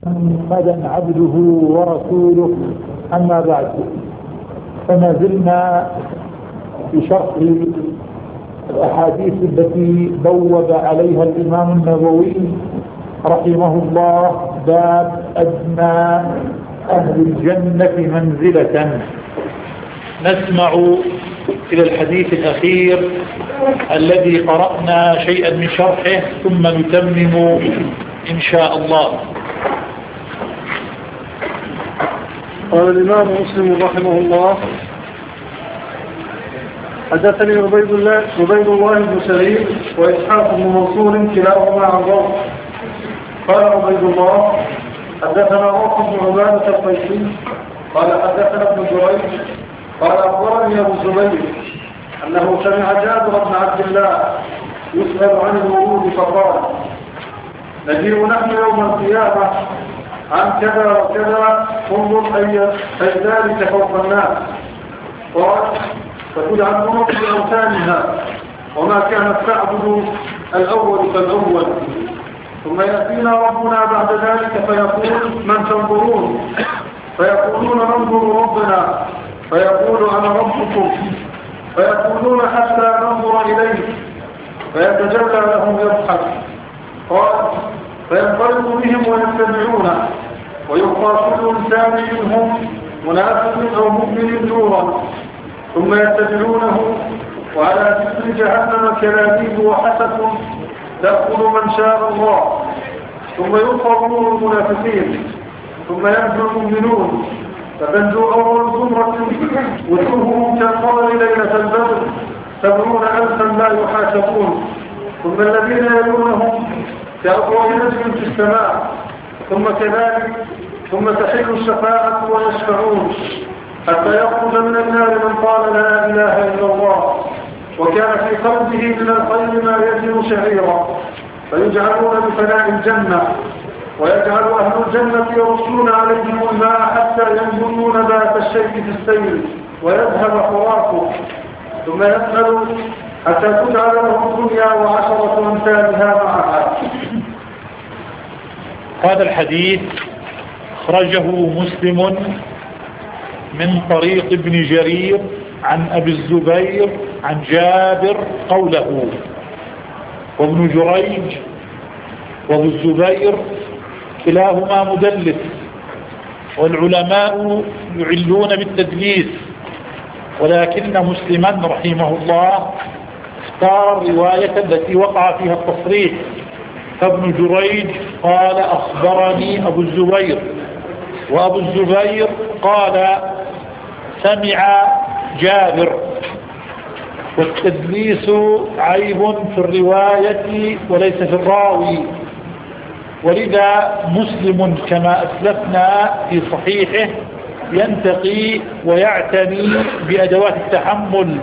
محمدا عبده ورسوله، أما بعد، فما زلنا في شرح الأحاديث التي بوب عليها الإمام النووي رحمه الله باب أدنى أهل الجنة منزلة. نسمع إلى الحديث الأخير الذي قرأنا شيئا من شرحه ثم نتمم إن شاء الله. قال الإمام مسلم رحمه الله: حدثني عبيد الله بن سليم وإسحاق بن منصور كلاهما عن روح. قال عبيد الله: حدثنا روح بن عبادة القيسي قال حدثنا ابن جريج قال أخبرني أبو الزبير أنه سمع جابر بن عبد الله يسأل عن الورود فقال: نجيء نحن يوم القيامة عن كذا وكذا، انظر أي ذلك فوق الناس. قال: فتدعى النور بأوثانها وما كانت تعبد الأول فالأول، ثم يأتينا ربنا بعد ذلك فيقول: من تنظرون؟ فيقولون: ننظر ربنا. فيقول: أنا ربكم. فيقولون: حتى ننظر إليه. فيتجلى لهم يضحك. قال: فينطلق بهم ويتبعونه، ويبقى كل إنسان منهم منافق أو مؤمن نورا، ثم يتبعونه، وعلى جسر جهنم كلابيب وحسف تأخذ من شاء الله، ثم يطفأ نور المنافقين، ثم ينزل المؤمنون، فتنجو أول زمرة وجوههم كالقمر ليلة البدر 70,000 لا يحاسبون، ثم الذين يلونهم كأضواء نجم في السماء، ثم كذلك، ثم تحل الشفاعة ويشفعون حتى يخرج من النار من قال: لا إله إلا الله وكان في قلبه من الخير ما يزن شعيرا، فيجعلون بفناء الجنة، ويجعل أهل الجنة يرسلون عليهم الماء حتى ينظرون ذات الشيء في السيل ويذهب حراسه، ثم يسأل حتى تجعل له الدنيا وعشرة أمثالها معها. هذا الحديث أخرجه مسلم من طريق ابن جرير عن أبي الزبير عن جابر قوله، وابن جريج وابو الزبير كلاهما مدلس، والعلماء يعلون بالتدليس، ولكن مسلما رحمه الله اختار الرواية التي وقع فيها التصريح، فابن جريج قال: أخبرني أبو الزبير، وأبو الزبير قال: سمع جابر. والتدليس عيب في الرواية وليس في الراوي، ولذا مسلم كما أسلفنا في صحيحه ينتقي ويعتني بأدوات التحمل،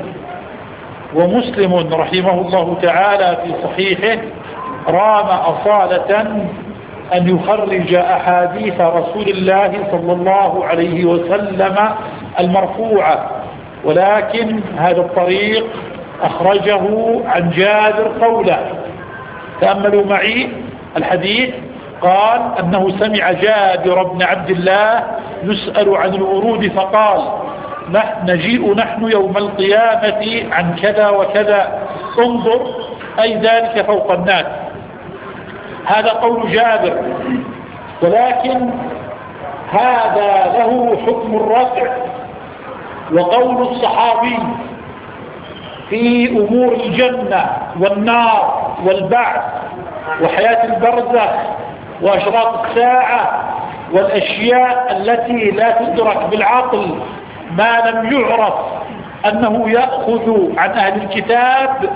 ومسلم رحمه الله تعالى في صحيحه رام أصالة أن يخرج أحاديث رسول الله صلى الله عليه وسلم المرفوعة، ولكن هذا الطريق أخرجه عن جابر قوله. تأملوا معي الحديث، قال أنه سمع جابر بن عبد الله يسأل عن الورود فقال: نجيء نحن يوم القيامة عن كذا وكذا، انظر أي ذلك فوق الناس. هذا قول جابر، ولكن هذا له حكم الرفع، وقول الصحابي في أمور الجنة والنار والبعث وحياة البرزخ وأشراط الساعة والأشياء التي لا تدرك بالعقل ما لم يعرف أنه يأخذ عن أهل الكتاب،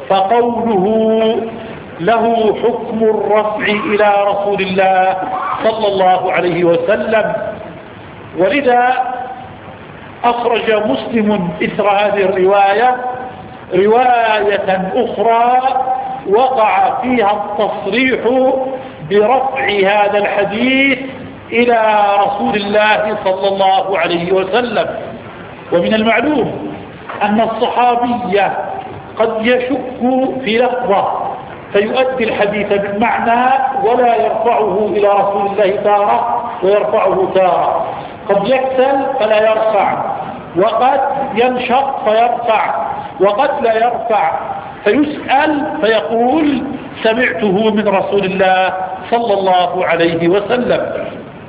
فقوله له حكم الرفع إلى رسول الله صلى الله عليه وسلم. ولذا أخرج مسلم إثر هذه الرواية رواية أخرى وقع فيها التصريح برفع هذا الحديث إلى رسول الله صلى الله عليه وسلم. ومن المعلوم أن الصحابي قد يشك في لفظة فيؤدي الحديث بالمعنى ولا يرفعه إلى رسول الله تارة ويرفعه تارة. قد يكسل فلا يرفع، وقد ينشط فيرفع، وقد لا يرفع، فيسأل فيقول سمعته من رسول الله صلى الله عليه وسلم.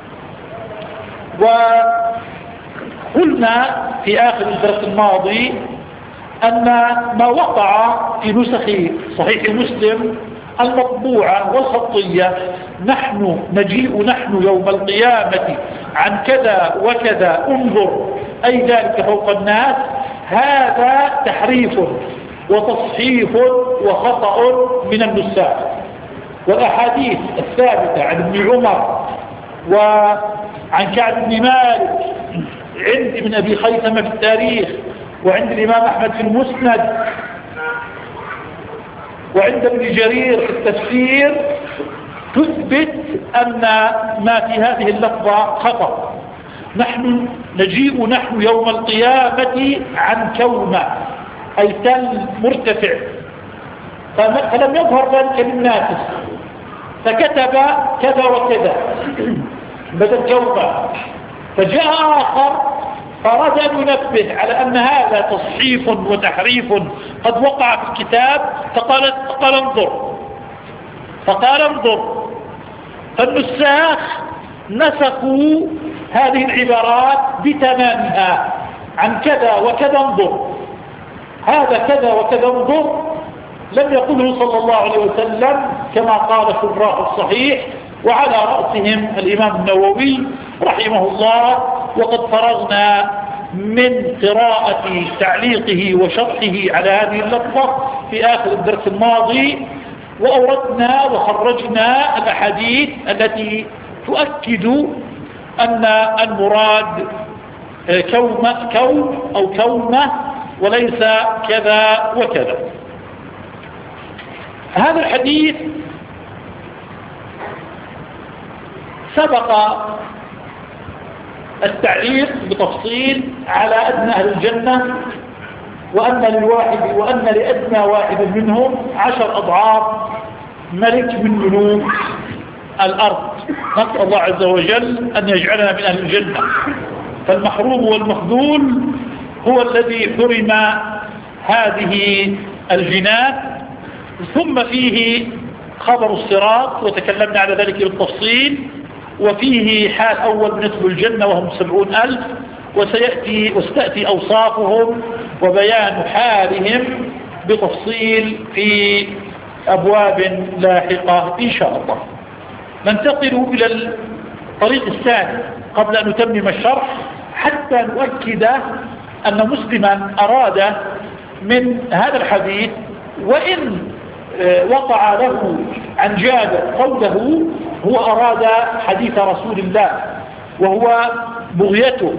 وقلنا في آخر الدرس الماضي أن ما وقع في نسخ صحيح مسلم المطبوعة والخطية نحن يوم القيامة عن كذا وكذا انظر أي ذلك فوق الناس، هذا تحريف وتصحيف وخطأ من النساخ. والأحاديث الثابتة عن ابن عمر وعن كعب بن مالك عند ابن أبي خيثمة في التاريخ، وعند الإمام أحمد في المسند، وعند ابن جرير في التفسير تثبت أن ما في هذه اللفظة خطأ. نحن يوم القيامة عن كومة أي تل مرتفع، فلم يظهر ذلك للناس فكتب كذا وكذا بدل كومة. فجاء آخر فأراد أن ينبه على أن هذا تصحيف وتحريف قد وقع في الكتاب، فقال انظر. فالنساخ نسخوا هذه العبارات بتمامها عن كذا وكذا انظر، هذا كذا وكذا انظر لم يقله صلى الله عليه وسلم كما قال شراح الصحيح، وعلى رأسهم الإمام النووي رحمه الله. وقد فرغنا من قراءة تعليقه وشرحه على هذه اللفظة في آخر الدرس الماضي، وأوردنا وخرجنا الأحاديث التي تؤكد أن المراد كوم أو كومة وليس كذا وكذا. هذا الحديث سبق التعليق بتفصيل على أدنى أهل الجنة، وأن لأدنى واحد منهم 10 أضعاف ملك من ملوك الأرض. نسأل الله عز وجل أن يجعلنا من أهل الجنة. فالمحروم والمخذول هو الذي حرم هذه الجنات. ثم فيه خبر الصراط وتكلمنا على ذلك بالتفصيل، وفيه حال أول بالنسبة للجنة وهم 70,000، وستأتي أوصافهم وبيان حالهم بتفصيل في أبواب لاحقة إن شاء الله. ننتقل إلى الطريق الثاني قبل أن نتمم الشرح، حتى نؤكد أن مسلما أراد من هذا الحديث، وإن وقع له عن جابر قوله، هو أراد حديث رسول الله، وهو بغيته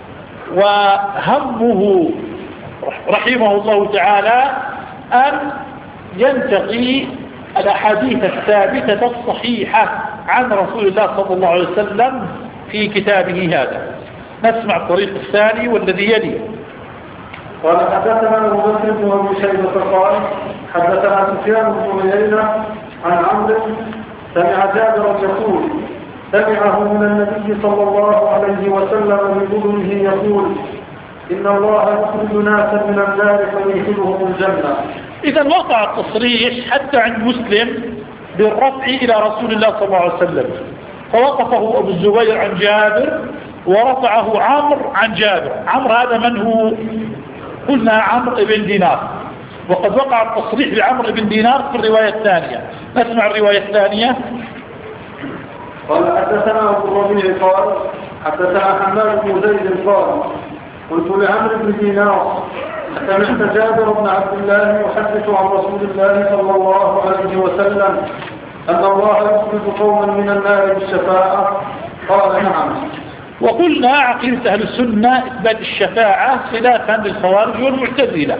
وهمه رحمه الله تعالى أن ينتقي الأحاديث الثابتة الصحيحة عن رسول الله صلى الله عليه وسلم في كتابه هذا. نسمع الطريق الثاني والذي يلي. قال حدثنا أبو بكر بن أبي شيبة قال حدثنا سفيان بن عيينة عن عمرو سمع جابرا يقول سمعه من النبي صلى الله عليه وسلم بأذنه يقول إن الله يخرج ناسا من النار فيدخلهم الجنة. إذا وقع التصريح حتى عند مسلم بالرفع إلى رسول الله صلى الله عليه وسلم، فوقفه أبو الزبير عن جابر ورفعه عمرو عن جابر. عمرو هذا من هو؟ قلنا عمرو بن دينار، وقد وقع التصريح بعمرو بن دينار في الرواية الثانية. نسمع الرواية الثانية. قال حدثنا أبو الربيع قال حدثنا حماد بن زيد قال قلت لعمرو بن دينار سمعت جابر بن عبد الله يحدث عن رسول الله صلى الله عليه وسلم أن الله يخرج قوما من النار بالشفاعة؟ قال نعم. وقلنا عقيدة أهل السنة إثبات الشفاعة خلافا للخوارج والمعتزلة.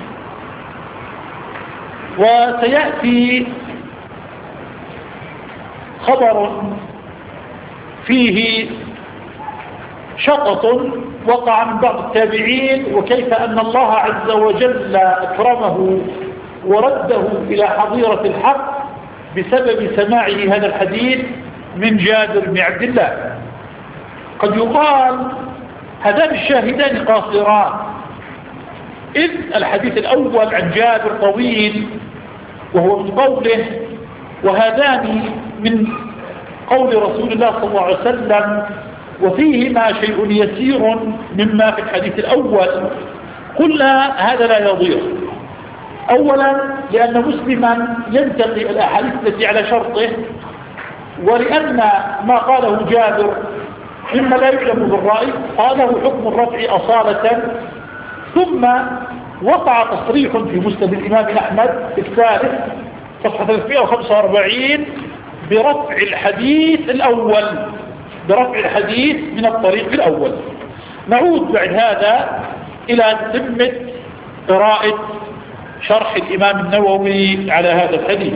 وسيأتي خبر فيه شطط وقع من بعض التابعين، وكيف أن الله عز وجل أكرمه ورده إلى حظيرة الحق بسبب سماعه هذا الحديث من جابر بن عبد الله. قد يقال هذان الشاهدان قاصران، إذ الحديث الأول عن جابر طويل وهو من قوله، وهذان من قول رسول الله صلى الله عليه وسلم، وفيهما شيء يسير مما في الحديث الأول. قلنا هذا لا يضير، أولا لأن مسلما ينتقي الأحاديث التي على شرطه، ولأن ما قاله جابر مما لا يعلم بالرأي قاله حكم الرفع أصالة. ثم وقع تصريح في مسند الإمام أحمد في الثالث صفحة 345 برفع الحديث الأول، برفع الحديث من الطريق الأول. نعود بعد هذا إلى تتمة قراءة شرح الإمام النووي على هذا الحديث.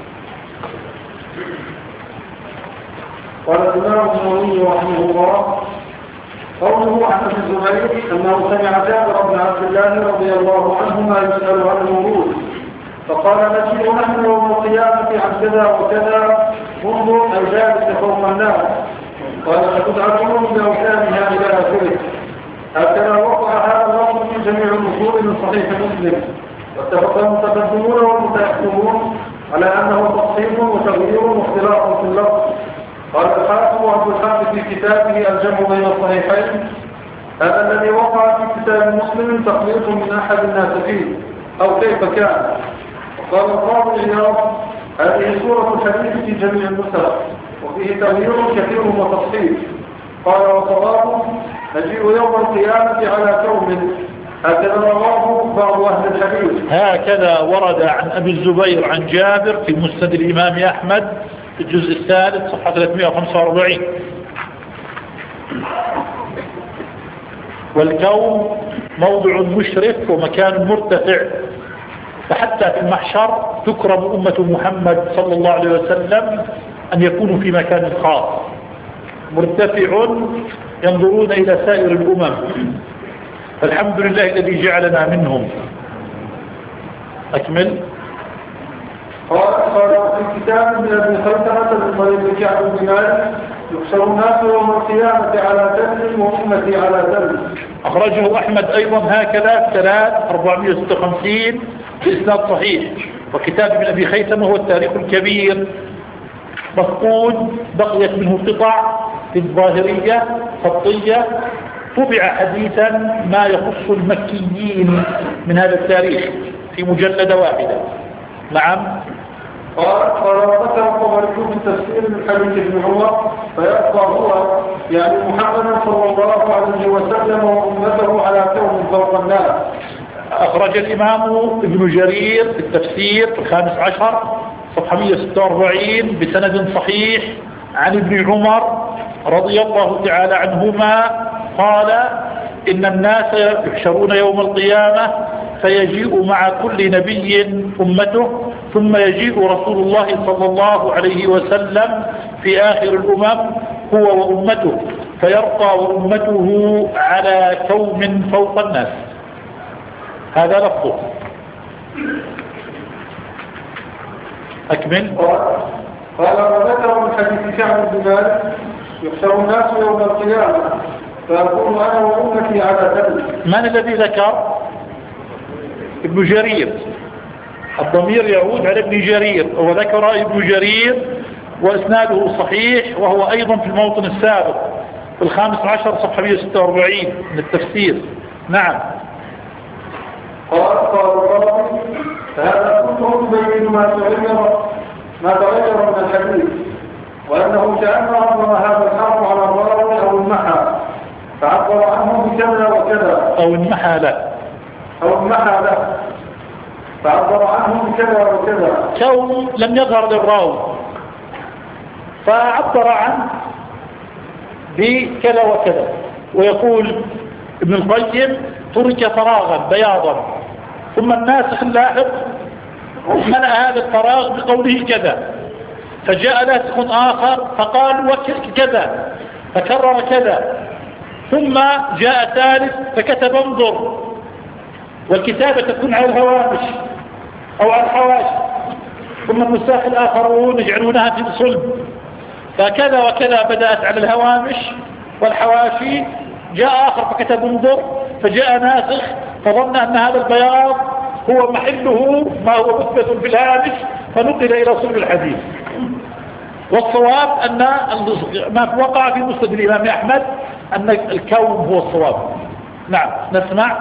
قال الإمام النووي رحمه الله: قوله عن ابن الزبير أنه سمع جابر بن عبد الله رضي الله عنهما يسأل عن الورود، فقال: نجيء نحن يوم القيامة عن كذا وكذا منذ الجالس فوق الناس، قال: فتدعون بأوثانها إلى آخره. هكذا وقع هذا اللفظ في جميع الأصول من صحيح مسلم، واتفق المتقدمون والمتأخرون على أنه تقسيم وتغيير واختلاف في اللفظ. قال الحافظ وعبد الحق في كتابه الجمع بين الصحيحين: هذا الذي وقع في كتاب مسلم تخليط من أحد الناس فيه أو كيف كان. وقال القاضي عياض: هذه سورة الحديث في جميع النسخ، وفيه تغيير كثير وتفصيل. قال: وصواب نجيء يوم القيامة على كون. هكذا رواه بعض أهل الحديث. هكذا ورد عن أبي الزبير عن جابر في مسند الإمام أحمد في الجزء الثالث صفحة 345. والكون موضع مشرف ومكان مرتفع، فحتى في المحشر تكرم أمة محمد صلى الله عليه وسلم أن يكونوا في مكان خاص مرتفع ينظرون إلى سائر الأمم، فالحمد لله الذي جعلنا منهم. أكمل. قال في كتاب من ابن خيثمة من طريق كعب بن مالك: يحشر الناس يوم القيامة على دم وأمتي على دم. أخرجه أحمد أيضا هكذا 3456 بإسناد صحيح. وكتاب ابن أبي خيثمة هو التاريخ الكبير، مفقود بقيت منه قطع في الظاهرية خطية، طبع حديثا ما يخص المكيين من هذا التاريخ في مجلدة واحدة. نعم. قال وذكر الطبري في تفسير من حديث ابن عمر: فيبقى هو يعني محمد صلى الله عليه وسلم وأمته على كون فوق الناس. أخرج الإمام ابن جرير في التفسير 15 صفحة 146 بسند صحيح عن ابن عمر رضي الله تعالى عنهما قال: إن الناس يحشرون يوم القيامة فيجيء مع كل نبي أمته، ثم يجيء رسول الله صلى الله عليه وسلم في آخر الأمم هو وأمته، فيرقى وأمته على كوم فوق الناس. هذا لفظه. أكمل. قال وذكر من حديث كعب بن مالك: يحشر الناس يوم القيامة فأكون أنا وأمتي على دم. من الذي ذكر؟ ابن جرير. الضمير يعود على ابن جرير، وذكر ابن جرير وإسناده صحيح، وهو أيضا في الموطن السابق في 15 صفحة 146 من التفسير. نعم. قال فهذا كله يبين ما تغير من الحديث، وأنه كأنه عبر هذا الحرف على الراوي أو المحى، فعبر عنه بكذا وكذا، أو المحى له، فعبر عنه بكذا وكذا، كون لم يظهر للراوي فعبر عنه بكذا وكذا. ويقول ابن القيم: ترك فراغا بياضا، ثم الناسخ اللاحق ملأ هذا الفراغ بقوله كذا، فجاء ناسخ آخر فقال وكذا، فكرر كذا، ثم جاء ثالث فكتب انظر. والكتابة تكون على الهوامش أو على الحواشي، ثم النساخ الآخرون يجعلونها في صلب، فكذا وكذا بدأت على الهوامش والحواشي. جاء آخر فكتب انظر، فجاء ناسخ فظن أن هذا البياض هو محله ما هو مثبت في الهامش فنقل إلى صلب الحديث. والصواب أن ما وقع في مسند الإمام أحمد أن الكون هو الصواب. نعم نسمع.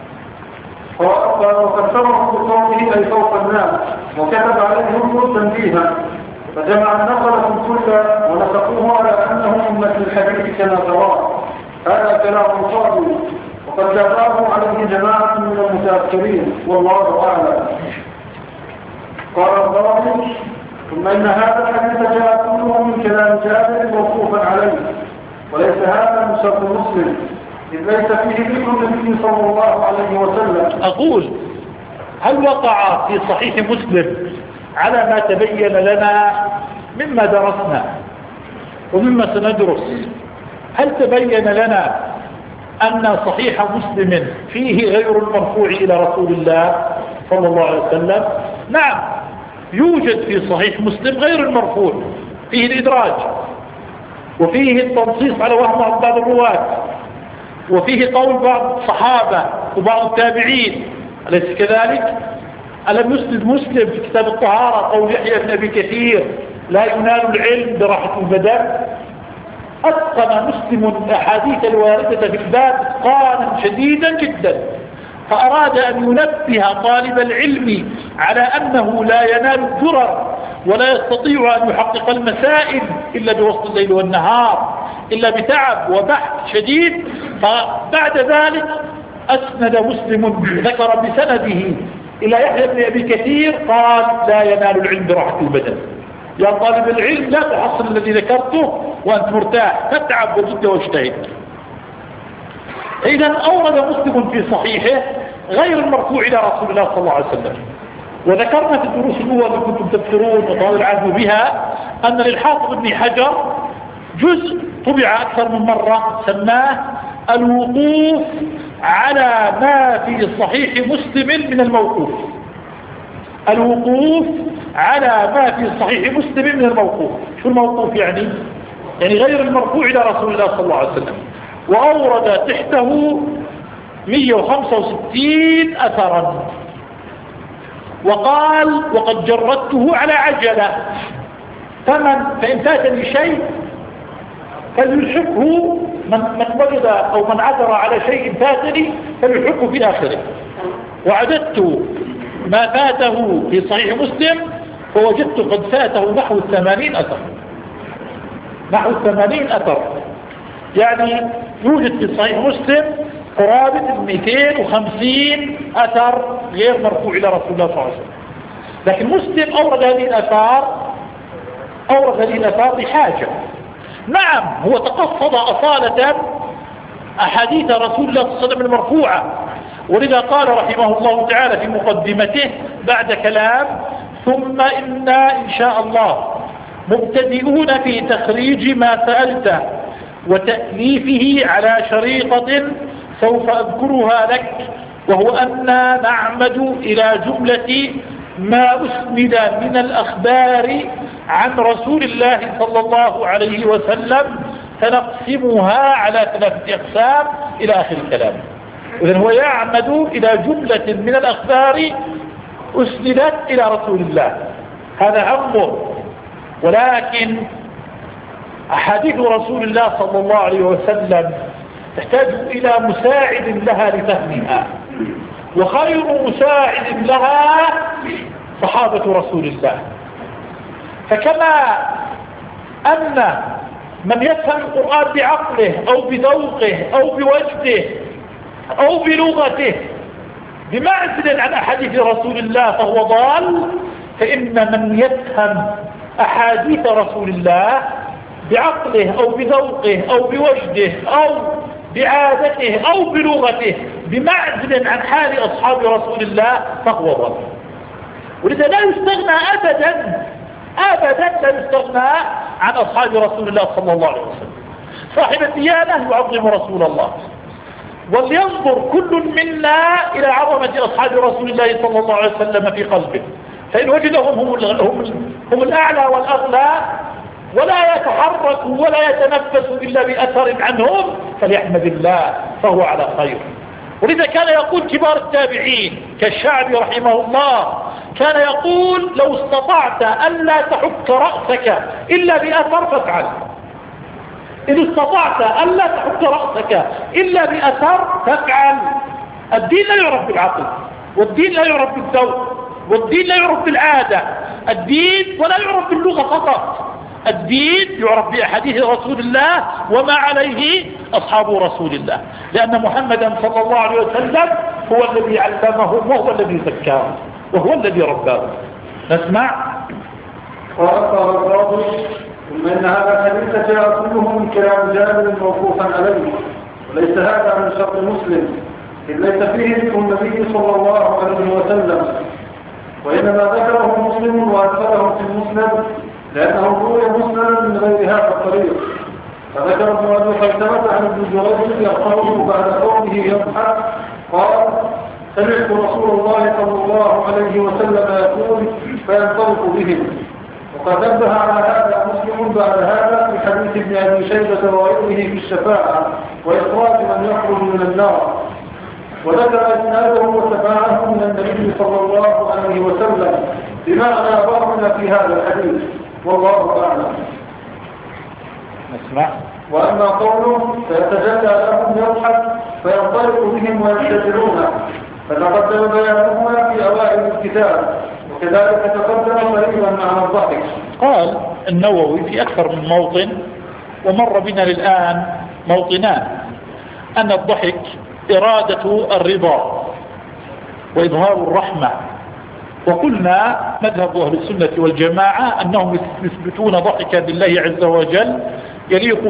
وكثره بصوته أي صوت الناس، وكتب عليهم تنبيها، فجمع النقلة كلها ونسقوه على أنه أمة الحديث كما تراه. هذا كلام صادق، وقد جاءه عليه جماعة من المتأخرين والله أعلم. قال الضرائب: ثم إن هذا الحديث جاء كله من كلام جابر موقوفا عليه، وليس هذا من شرط مسلم، إذ ليس فيه ذكر النبي صلى الله عليه وسلم. أقول: هل وقع في صحيح مسلم على ما تبين لنا مما درسنا ومما سندرس؟ هل تبين لنا أن صحيح مسلم فيه غير المرفوع إلى رسول الله صلى الله عليه وسلم؟ نعم، يوجد في صحيح مسلم غير المرفوع، فيه الإدراج، وفيه التنصيص على وهم بعض الرواة، وفيه قول بعض الصحابة وبعض التابعين، أليس كذلك؟ ألم يسند مسلم في كتاب الطهارة قول يحيى بن أبي كثير: لا ينال العلم براحة البدن؟ أتقن مسلم الأحاديث الواردة في الباب إتقانا شديدا جدا، فأراد أن ينبه طالب العلم على أنه لا ينال الدرر ولا يستطيع أن يحقق المسائل إلا بوسط الليل والنهار، إلا بتعب وبحث شديد. فبعد ذلك أسند مسلم ذكر بسنده إلى يحيى بن أبي كثير قال: لا ينال العلم براحة البدن. يا طالب العلم لا تحصل الذي ذكرته وأنت مرتاح، تتعب وجد واجتهد. إذن أورد مسلم في صحيحه غير المرفوع إلى رسول الله صلى الله عليه وسلم. وذكرنا في الدروس الأولى اللي كنتم تذكرون وطال العهد بها أن للحافظ ابن حجر جزء طبع أكثر من مرة سماه الوقوف على ما في صحيح مسلم من الموقوف. الوقوف على ما في صحيح مسلم من الموقوف. شو الموقوف يعني؟ يعني غير المرفوع إلى رسول الله صلى الله عليه وسلم. وأورد تحته 165 أثرا، وقال: وقد جردته على عجلة، فإن فاتني شيء فليلحقه من وجد أو من عثر على شيء فاتني فليلحقه في آخره. وعددت ما فاته في صحيح مسلم فوجدت قد فاته نحو 80 أثر، نحو 80 أثر. يعني يوجد في صحيح مسلم قرابة 250 أثر غير مرفوع إلى رسول الله صلى الله عليه وسلم. لكن مسلم أورد هذه الآثار بحاجة. نعم، هو تقصد أصالة أحاديث رسول الله صلى الله عليه وسلم المرفوعة، ولذا قال رحمه الله تعالى في مقدمته بعد كلام: ثم إنا إن شاء الله مبتدئون في تخريج ما سألته وتأليفه على شريطة سوف أذكرها لك، وهو أننا نعمد إلى جملة ما أسند من الأخبار عن رسول الله صلى الله عليه وسلم فنقسمها على 3 أقسام إلى آخر الكلام. إذن هو يعمد إلى جملة من الأخبار أسندت إلى رسول الله، هذا أمر. ولكن أحاديث رسول الله صلى الله عليه وسلم تحتاج إلى مساعد لها لفهمها، وخير مساعد لها صحابة رسول الله. فكما أن من يفهم القرآن بعقله أو بذوقه أو بوجده أو بلغته بمعزل عن أحاديث رسول الله فهو ضال، فإن من يفهم أحاديث رسول الله بعقله أو بذوقه أو بوجده أو بعادته أو بلغته بمعزل عن حال أصحاب رسول الله فهو ضال. ولذا لا يستغنى أبدا لا يستغنى عن أصحاب رسول الله صلى الله عليه وسلم. صاحب الديانة يعظم رسول الله، ولينظر كل منا إلى عظمة أصحاب رسول الله صلى الله عليه وسلم في قلبه، فإن وجدهم هم الأعلى والأغلى ولا يتحرك ولا يتنفس إلا بأثر عنهم فليحمد الله فهو على خير. ولذا كان يقول كبار التابعين كالشعبي رحمه الله كان يقول لو استطعت ألا تحك رأسك إلا بأثر فافعل. إن استطعت ألا تحك رأسك إلا بأثر فافعل. الدين لا يعرف بالعقل، والدين لا يعرف بالذوق، والدين لا يعرف بالعادة، الدين ولا يعرف باللغة فقط، الدين يعرف بأحاديث رسول الله وما عليه أصحاب رسول الله، لأن محمدا صلى الله عليه وسلم هو الذي علمهم وهو الذي زكاهم وهو الذي رباهم. نسمع. وأكثر الرابط ثم إن هذا الحديث جاء كله من كلام جابر موقوفا عليه، وليس هذا من شرط مسلم إذ ليس فيه ذكر النبي صلى الله عليه وسلم، وإنما ذكره مسلم وأدخله في المسند لأنه روي مسلما من غير هذا الطريق. فذكر ابن أبي خيثمة عن ابن جريج يرفعه بعد قوله يضحك قال: سمعت رسول الله صلى الله عليه وسلم يقول فينطلق بهم. وقد نبه على هذا مسلم بعد هذا في حديث ابن أبي شيبة وغيره في الشفاعة وإخراج من يخرج من النار، وذكر إسناده وشفاعته من النبي صلى الله عليه وسلم بمعنى بعضنا في هذا الحديث، والله أعلم. نسمع. وأما قوله فيتجلى لهم يضحك فينطلق بهم وينتظرونه فتقدم بيانهما في أوائل الكتاب، وكذلك تقدم قريبا مع الضحك. قال النووي في أكثر من موطن ومر بنا للآن موطنان أن الضحك إرادة الرضا وإظهار الرحمة. وقلنا مذهب أهل السنة والجماعة أنهم يثبتون ضحكا لله عز وجل يليق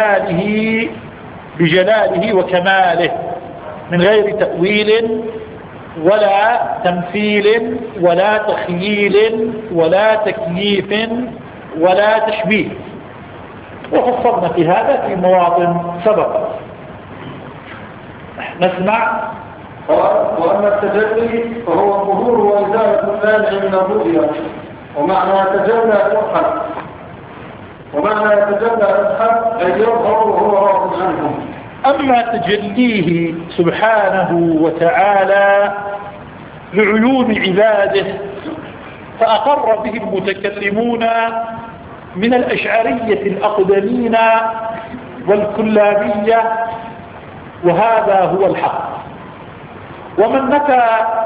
بجلاله وكماله من غير تأويل ولا تمثيل ولا تخييل ولا تكييف ولا تشبيه، وفصلنا في هذا في مواطن سبقت. نسمع. وأما التجلي فهو الظهور وإزالة المانع من الرؤيا، ومعنى يتجلى يضحك، ومعنى يتجلى يضحك أي يظهر وهو راض عنهم. أما تجليه سبحانه وتعالى لعيون عباده فأقر به المتكلمون من الأشعرية الأقدمين والكلابية، وهذا هو الحق. ومن نفى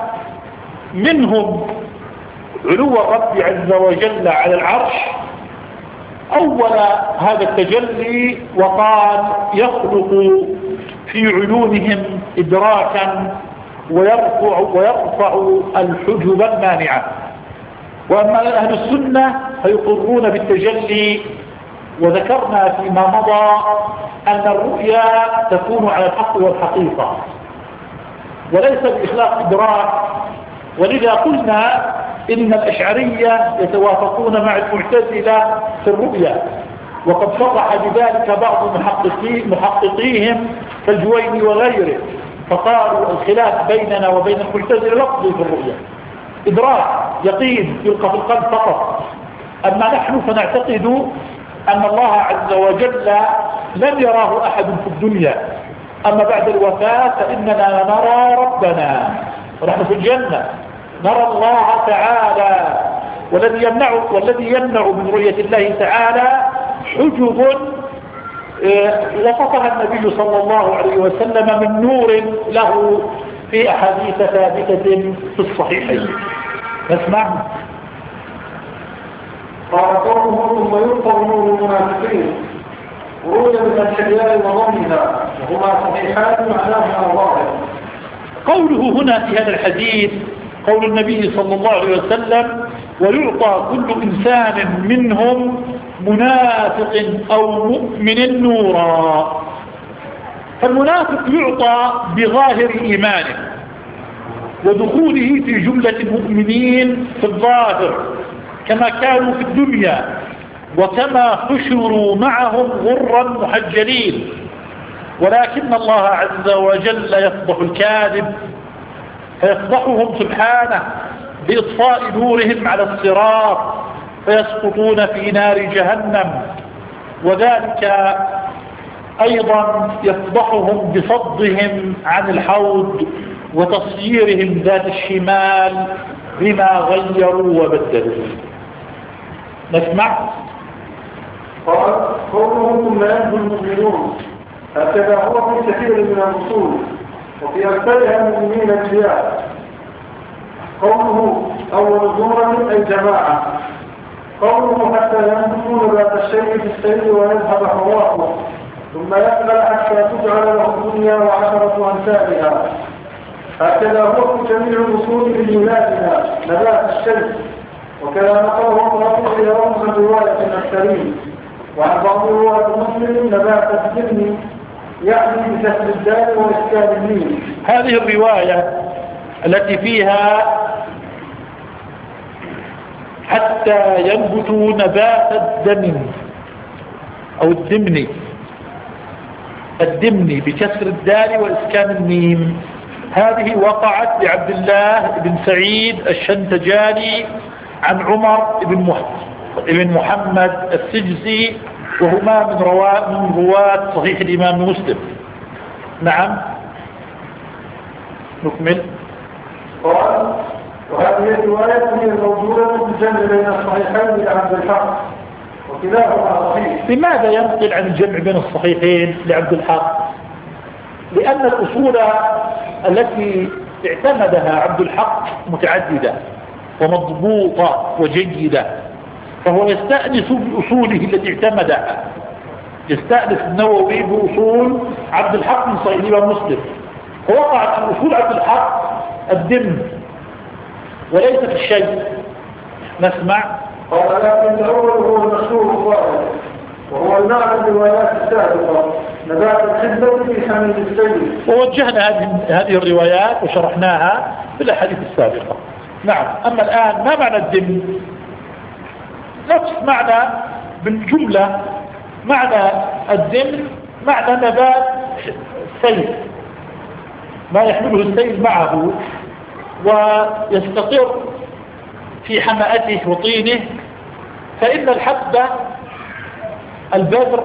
منهم علو الرب عز وجل على العرش أول هذا التجلي وقال يخلق في عيونهم إدراكا ويرفع الحجب المانعة. وأما أهل السنة فيقرون بالتجلي، وذكرنا فيما مضى أن الرؤيا تكون على الحق والحقيقة وليس بإخلاق إدراك. ولذا قلنا إن الأشعرية يتوافقون مع المعتزلة في الرؤيا، وقد صرح بذلك بعض محققيهم كالجويني وغيره، فقالوا الخلاف بيننا وبين المعتزلة لفظي في الرؤيا، إدراك يقين يلقى في القلب فقط. أما نحن فنعتقد أن الله عز وجل لم يراه أحد في الدنيا، أما بعد الوفاة فإننا نرى ربنا ونحن في الجنة نرى الله تعالى. والذي يمنع من رؤية الله تعالى حجب وصفها النبي صلى الله عليه وسلم من نور له في أحاديث ثابتة في الصحيحين. نسمع. قال قوله ثم يلقى نور المنافقين روي من الحياء وضمها وهما صحيحان معناهما ظاهر. قوله هنا في هذا الحديث قول النبي صلى الله عليه وسلم ويعطى كل إنسان منهم منافق أو مؤمن نورا. فالمنافق يعطى بظاهر إيمانه ودخوله في جملة المؤمنين في الظاهر كما كانوا في الدنيا، وكما حشروا معهم غرا محجلين. ولكن الله عز وجل يفضح الكاذب فيفضحهم سبحانه بإطفاء نورهم على الصراط فيسقطون في نار جهنم، وذلك أيضا يفضحهم بصدهم عن الحوض وتصييرهم ذات الشمال بما غيروا وبدلوا. نسمع. قال قوله ثم ينجو المؤمنون، هكذا هو في كثير من الأصول وفي أكثرها المؤمنين الجياع. قوله أول زمرة أي جماعة. قوله حتى ينبتون ذات الشيء في السير ويذهب حواقه ثم يقبل حتى تجعل له الدنيا وعشرة أمثالها. هكذا هو في جميع الأصول من ميلادنا نبات الشيء، وكذا نقله الرسول يرون من رواية الأكثرين، وعن بعض رواية مسلم نبات الدم يعني بكسر الدال وإسكان الميم. هذه الرواية التي فيها حتى ينبتوا نبات الدم أو الدمن بكسر الدال وإسكان الميم، هذه وقعت لعبد الله بن سعيد الشنتجاني عن عمر بن محمد السجزي، وهما من رواة صحيح الإمام مسلم. نعم نكمل. قال وهذه الرواية هي الموجودة في الجمع بين الصحيحين لعبد الحق وكلاهما صحيح. لماذا ينقل عن الجمع بين الصحيحين لعبد الحق؟ لأن الأصول التي اعتمدها عبد الحق متعددة ومضبوطة وجيدة، فهو يستأنس بأصوله التي اعتمدها. يستأنس النووي بأصول عبد الحق من صحيح الإمام مسلم، فوقعت عن أصول عبد الحق الدم وليس في الشيء. نسمع. قال لكن الأول هو المشهور الظاهر وهو المعنى الروايات السابقة نبات الخدمة في حميد السيد، ووجهنا هذه الروايات وشرحناها في الأحاديث السابقة. نعم. أما الآن ما معنى الدم؟ نفس معنى بالجملة. معنى الدم معنى نبات السيل، ما يحمله السيل معه ويستقر في حماءته وطينه. فإن الحبة البذر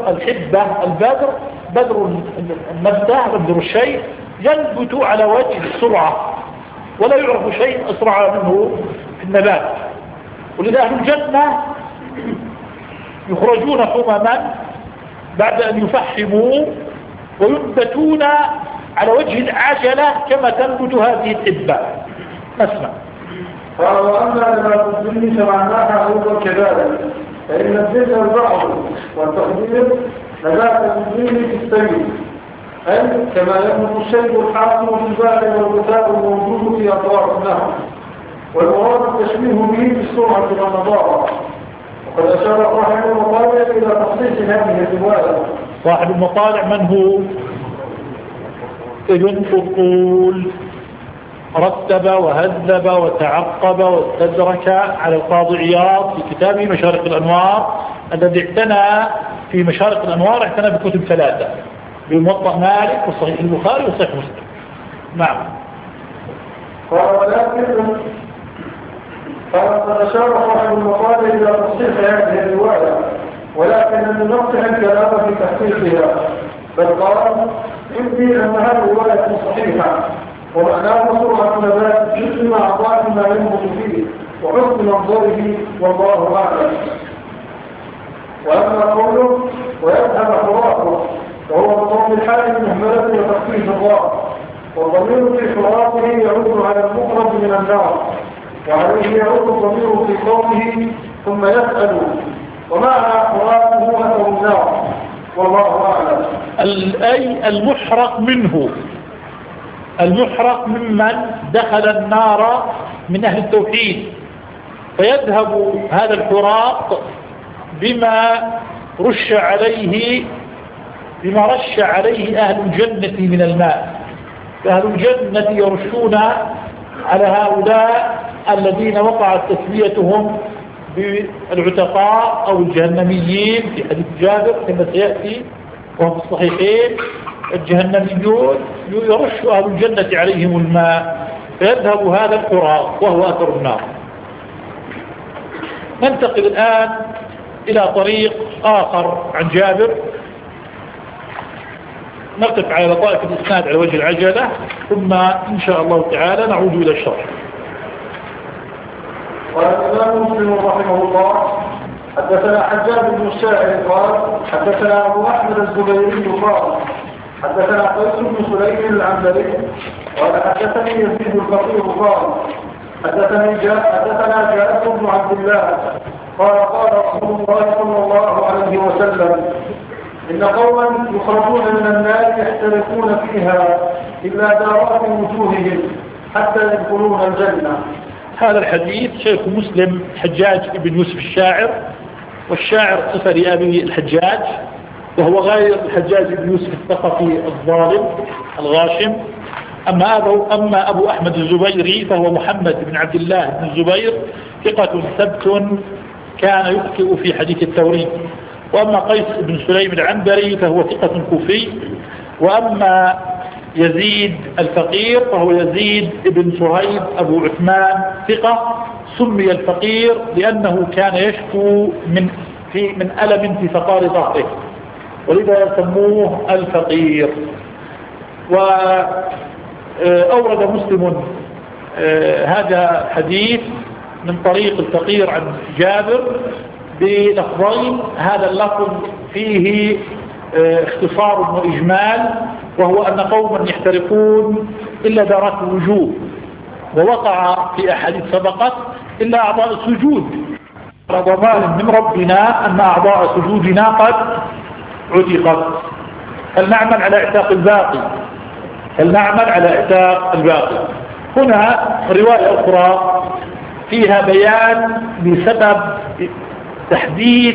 بذر النبتة بذر الشيء ينبت على وجه السرعة، ولا يعرف شيء أسرع منه في النبات. ولذا أهل الجنة يخرجون حمما بعد أن يفحموا وينبتون على وجه العجلة كما تنبت هذه الحبة. نسمع. قال وأما نبات الدم فمعناها أيضا كذلك، فإن الدم البعض والتقدير نبات الدم في السيل، أي كما ينبت الشيء الحاصل في الباقي والغثاء الموجود في أطراف النهر، والمراد التشبيه به بالسرعة والنضارة. وقد أشار صاحب المطالع إلى تخصيص هذه الرواية. صاحب المطالع من هو؟ ابن فضول، رتب وهذب وتعقب واستدرك على القاضي عياض في كتابه مشارق الأنوار، الذي اعتنى في مشارق الأنوار اعتنى بكتب ثلاثة، بموطأ مالك وصحيح البخاري وصحيح مسلم. نعم. قال قد أشار صاحب المطالع إلى تصحيح هذه الرواية، ولكن من نقطع الكلام في تحقيقها، بل قال إني أنها الرواية صحيحة ومعناه سرعة نبات جزء مع ضعف ما ينبت فيه وحسن منظره والله أعلم. وأما قوله ويذهب حراسه وهو بضم الحال المهملة وتخفيف الراء، والضمير في حراسه يعود على المخرج من النار، وعليه يعود الضمير في قوله ثم يسأل، ومعنى حراسه أثر النار والله أعلم. أي المحرق منه، المحرق ممن دخل النار من أهل التوحيد، فيذهب هذا الحراق بما رش عليه أهل الجنة من الماء. فأهل الجنة يرشون على هؤلاء الذين وقعت تسميتهم بالعتقاء أو الجهنميين في حديث جابر كما سيأتي وهم في الصحيحين. الجهنميون يرش أهل الجنة عليهم الماء فيذهب هذا الفراغ وهو أثر النار. ننتقل الآن إلى طريق آخر عن جابر، نقف على لطائف الإسناد على وجه العجلة، ثم إن شاء الله تعالى نعود إلى الشرح. قال الإمام مسلم رحمه الله: حدثنا حجاج بن الشاعر قال حدثنا أبو أحمد الزبيري قال حدثنا قيس بن سليم العنبري قال حدثني يزيد الفقير قال حدثنا جابر بن عبد الله قال قال رسول الله صلى الله عليه وسلم: إن قوما يخرجون من النار يحترقون فيها إلا دارات وجوههم حتى يدخلون الجنة. هذا الحديث شيخ مسلم حجاج بن يوسف الشاعر، والشاعر صفة لأبي الحجاج، وهو غير الحجاج بن يوسف الثقفي الظالم الغاشم. أما أبو أحمد الزبيري فهو محمد بن عبد الله بن الزبير، ثقة ثبت كان يخطئ في حديث التوريد. وأما قيس بن سليم العنبري فهو ثقة كوفي. وأما يزيد الفقير فهو يزيد بن صهيب أبو عثمان ثقة، سمي الفقير لأنه كان يشكو من ألم في فقار ظهره، ولذا يسموه الفقير. وأورد مسلم هذا الحديث من طريق الفقير عن جابر بلفظين. هذا اللفظ فيه اختصار وإجمال، وهو أن قوما يحترقون إلا دارات الوجوه، ووقع في أحاديث سبقت إلا أعضاء السجود، ضمان من ربنا أن أعضاء سجودنا قد عتقت، فلنعمل على اعتاق الباقي. هنا رواية أخرى فيها بيان لسبب تحديث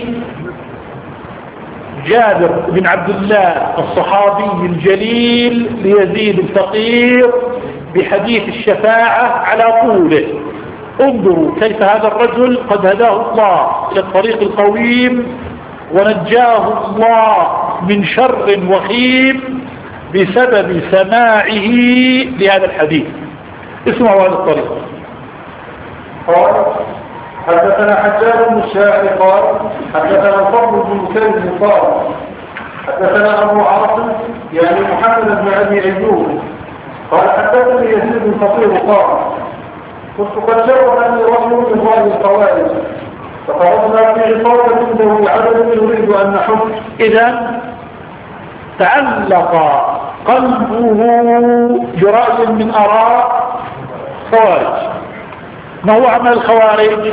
جابر بن عبد الله الصحابي الجليل ليزيد الفقير بحديث الشفاعة على طوله. انظروا كيف هذا الرجل قد هداه الله إلى الطريق القويم، ونجاه الله من شر وخيم بسبب سماعه لهذا الحديث. اسمعوا هذا الطريق. قال حدثنا حجاج بن الشاعر قال حدثنا الفضل بن سليم قال حدثنا أبو عاصم يعني محمد بن أبي أيوب قال حدثني يزيد الفقير قال كنت قد جربني رجل من هذه الخوارج فخرجنا في عصابة ذوي عدد يريد أن نحج. إذا تعلق قلبه برأي من آراء خوارج. ما هو عمل الخوارج؟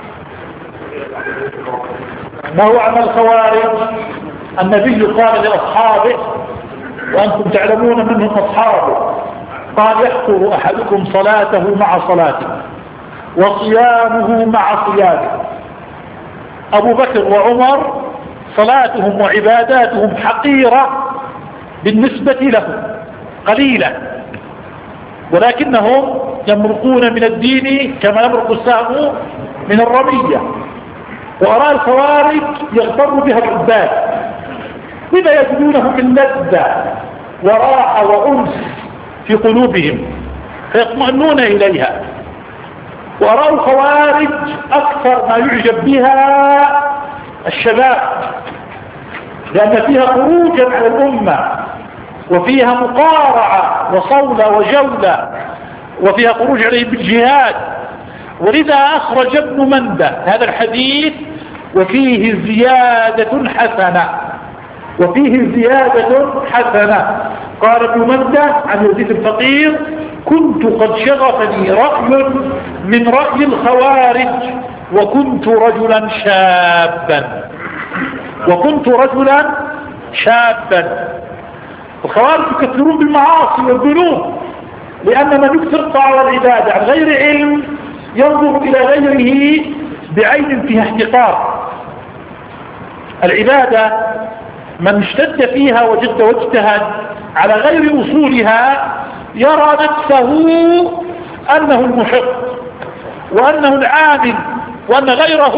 النبي قال لأصحابه، وأنتم تعلمون منهم أصحابه، قال: يحقر أحدكم صلاته مع صلاته وصيامه مع صيامه. أبو بكر وعمر صلاتهم وعباداتهم حقيرة بالنسبة لهم، قليلة، ولكنهم يمرقون من الدين كما يمرق السهم من الرمية. وأراء الخوارج يغتر بها العباد، بما يجدونه من لذة وراحة وأنس في قلوبهم فيطمئنون إليها. وأراء الخوارج أكثر ما يعجب بها الشباب، لأن فيها خروجا على الأمة، وفيها مقارعة وصولة وجولة، وفيها خروج عليهم بالجهاد. ولذا أخرج ابن مندة هذا الحديث وفيه زيادة حسنة. قال ابن مندة عن يزيد الفقير: كنت قد شغفني رأي من رأي الخوارج وكنت رجلا شابا. الخوارج يكثرون بالمعاصي والذنوب، لأن من يكثر الطاعة والعبادة عن غير علم ينظر إلى غيره بعين فيها احتقار. العبادة من اشتد فيها وجد واجتهد على غير أصولها يرى نفسه أنه المحق وأنه العامل، وأن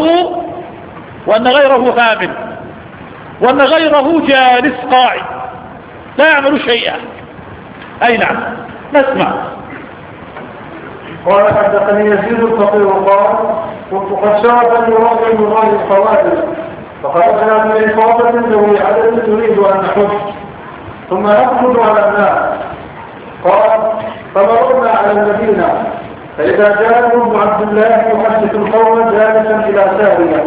غيره هامل، وأن غيره جالس قاعد لا يعمل شيئا. أي نعم، نسمع. قال حدثني يزيد الفقير قال كنت قد شرفني رجل من اهل الخوارج فخرجنا من إصابة ذوي عدد تريد أن نحج ثم نخرج على الناس. قال فمررنا على المدينة فإذا جاء ابن عبد الله يحدث القوم جالسا إلى سارية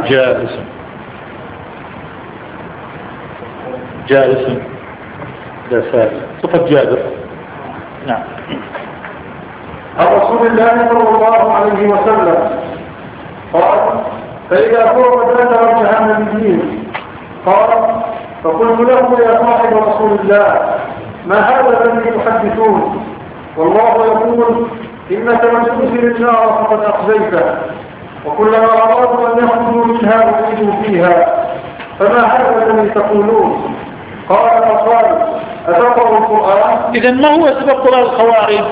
جالسا لا سارية صفة جابر. نعم. عن رسول الله صلى الله عليه وسلم قال فإذا فرغ ذات جهنميين قال فقلت له يا صاحب رسول الله ما هذا الذي تحدثون والله يقول إنك من تدخل النار فقد أخزيته وكلما أرادوا أن يخرجوا منها أعيدوا فيها فما هذا الذي تقولون قال أتقرأ القرآن. إذن ما هو سبب ضلال الخوارج؟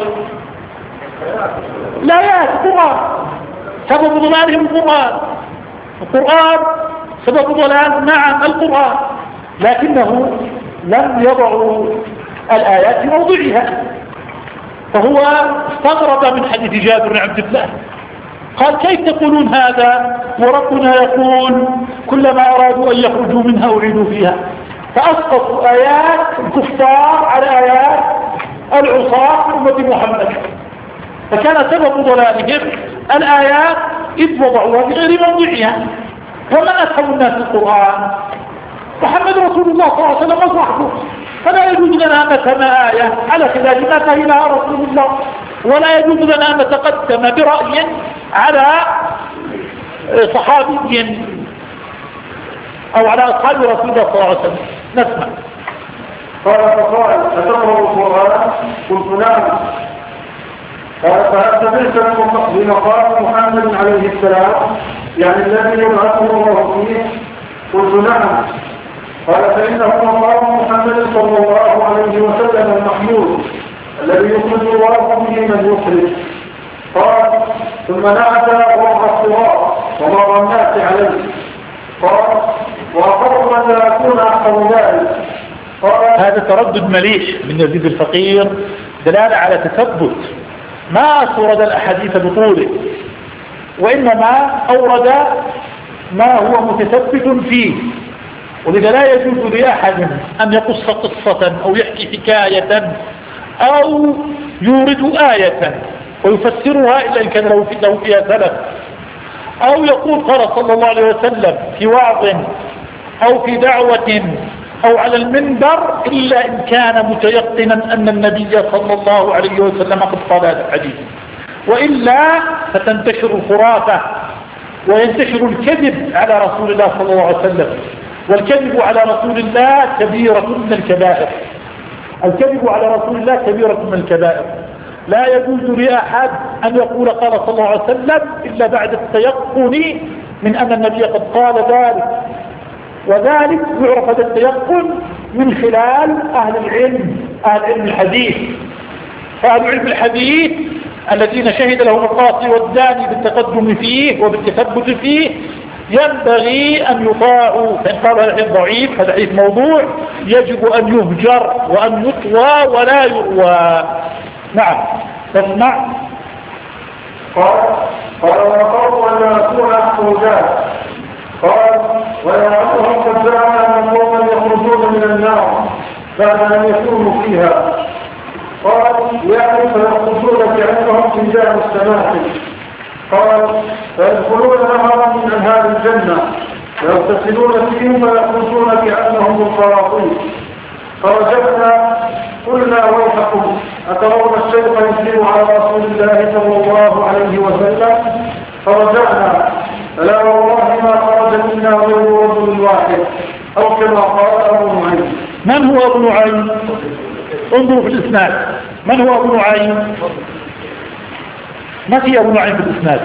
لا يا القرآن سبب ضلالهم القرآن سبب ضلال. نعم القرآن لكنه لم يضعوا الآيات في موضعها فهو استغرب من حديث جابر بن عبد الله قال كيف تقولون هذا وربنا يقول كلما أرادوا أن يخرجوا منها أعيدوا فيها فأسقطوا آيات الكفار على آيات العصاة من أمة محمد فكان سبب ضلالهم الآيات إذ وضعوها في غير موضعها. وما أفهم الناس القرآن محمد رسول الله صلى الله عليه وسلم وصحبه فلا يجوز لنا أن نفهم آية على خلاف ما فهمها رسول الله ولا يجوز لنا أن نتقدم برأي على صحابي أو على أصحاب رسول الله صلى الله عليه وسلم. نسمع. قال أتقرأ القرآن قلت نعم. قال فهل سمعت بمقام محمد عليه السلام يعني الذي يبعثه الله فيه قلت نعم. قال فإنه مقام محمد صلى الله عليه وسلم المحمود الذي يخرج الله به من يخرج. قال ثم نعت وضع الصراط ومر الناس عليه. قال وأخذ أن لا أكون أحسن ذلك. هذا تردد مليح من يزيد الفقير دلالة على تثبت ما أورد الأحاديث بطوله وإنما أورد ما هو متثبت فيه ولذا لا يجوز لأحد أن يقص قصة أو يحكي حكاية أو يورد آية ويفسرها إلا إن كان له فيها سلف أو يقول قال صلى الله عليه وسلم في وعظ أو في دعوة أو على المنبر إلا إن كان متيقنا أن النبي صلى الله عليه وسلم قد قال هذا الحديث وإلا فتنتشر الخرافة وينتشر الكذب على رسول الله صلى الله عليه وسلم. والكذب على رسول الله كبيرة من الكبائر. الكذب على رسول الله كبيرة من الكبائر. لا يجوز لأحد أن يقول قال صلى الله عليه وسلم إلا بعد التيقن من أن النبي قد قال ذلك وذلك يعرف هذا التيقن من خلال أهل علم الحديث. فأهل علم الحديث الذين شهد لهم القاصي والداني بالتقدم فيه وبالتثبت فيه ينبغي أن يطاعوا. فإن قالوا هذا حديث ضعيف هذا حديث موضوع يجب أن يهجر وأن يطوى ولا يروى. نعم تسمع. قال وقالوا أن لا أكون أحسن ذلك. قال ويعرفهم قد زعم أن قوما يخرجون من النار بعد أن يكونوا فيها. قال يعني فيخرجون كأنهم فنجان السماء. قال فيدخلون نهرا من أنهار الجنة ويغتسلون فيهم فيخرجون كأنهم القراطيس. فرجعنا قلنا ويحكم أترون الشيخ يسلم على رسول الله صلى الله عليه وسلم. فرجعنا فلا والله ما خرج منا غير رجل واحد أو كما قال أبو نعيم. من هو أبو نعيم؟ انظروا في الإسناد من هو أبو نعيم؟ ما في أبو نعيم في الإسناد؟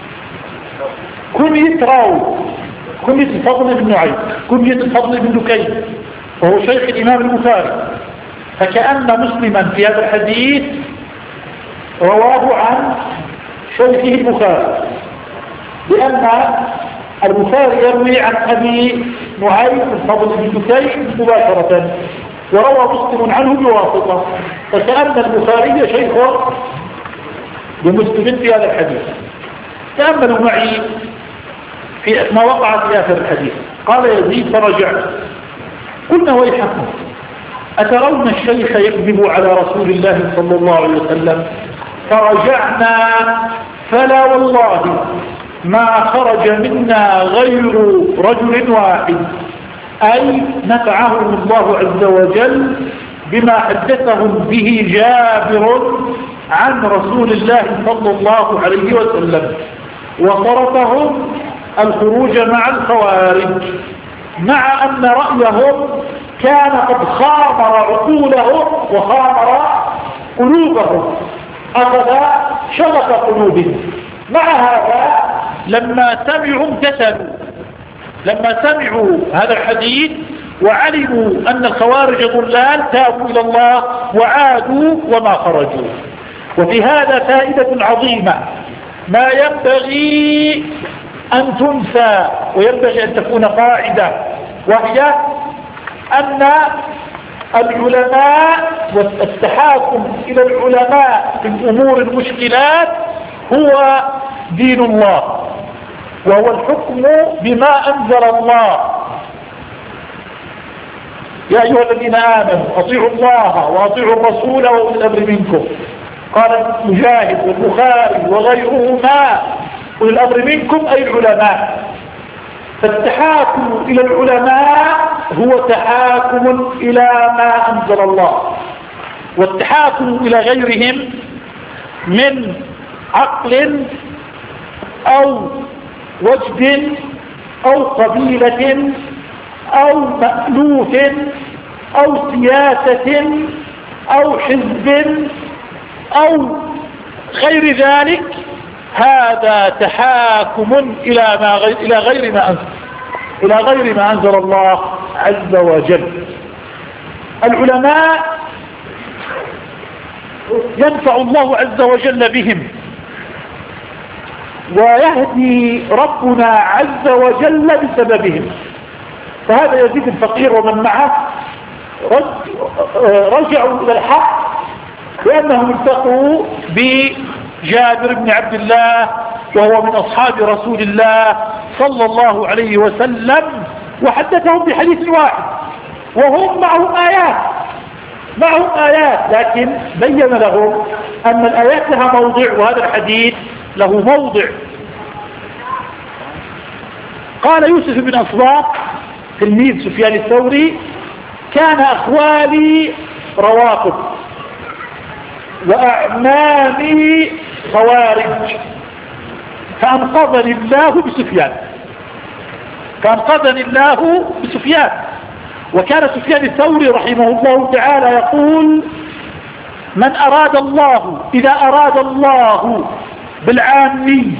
كنية راوي كنية الفضل بن نعيم كنية الفضل بن دكين وهو شيخ الإمام البخاري. فكأن مسلما في هذا الحديث رواه عن شيخه البخاري لأن البخاري يروي عن أبي نعيم الفضل بن دكين مباشرة وروى مسلم عنه بواسطة. فكأن البخاري شيخ بمسلم في هذا الحديث. تأملوا معي في ما وقع في آخر الحديث. قال يزيد فرجعت قلنا ويحكم أترون الشيخ يكذب على رسول الله صلى الله عليه وسلم؟ فرجعنا فلا والله ما خرج منا غير رجل واحد، أي نفعهم الله عز وجل بما حدثهم به جابر عن رسول الله صلى الله عليه وسلم، وصرفهم الخروج مع الخوارج، مع أن رأيهم كان قد خامر عقولهم وخامر قلوبهم، أخذ شغف قلوبهم. مع هذا لما سمعوا امتثلوا، لما سمعوا هذا الحديث وعلموا أن الخوارج ضلال تابوا إلى الله وعادوا وما خرجوا. وفي هذا فائدة عظيمة ما ينبغي أن تنسى وينبغي أن تكون قاعدة، وهي أن العلماء والتحاكم إلى العلماء في الأمور المشكلات هو دين الله، وهو الحكم بما أنزل الله. يا أيها الذين آمنوا أطيعوا الله وأطيعوا الرسول وأولي الأمر منكم. قال مجاهد والبخاري وغيرهما أولي الأمر منكم أي العلماء. فالتحاكم إلى العلماء هو تحاكم إلى ما أنزل الله، والتحاكم إلى غيرهم من عقل أو وجد أو قبيلة أو مألوف أو سياسة أو حزب أو غير ذلك، هذا تحاكم إلى غير ما أنزل الله عز وجل. العلماء ينفع الله عز وجل بهم، ويهدي ربنا عز وجل بسببهم. فهذا يزيد الفقير ومن معه رجعوا إلى الحق لأنهم التقوا بجابر بن عبد الله وهو من أصحاب رسول الله صلى الله عليه وسلم، وحدثهم بحديث واحد، وهم معهم آيات، لكن بين لهم أن الآيات لها موضع وهذا الحديث له موضع. قال يوسف بن أصباط تلميذ سفيان الثوري: كان أخوالي روافض وأعمامي خوارج فأنقذني الله بسفيان. وكان سفيان الثوري رحمه الله تعالى يقول: إذا أراد الله بالعامي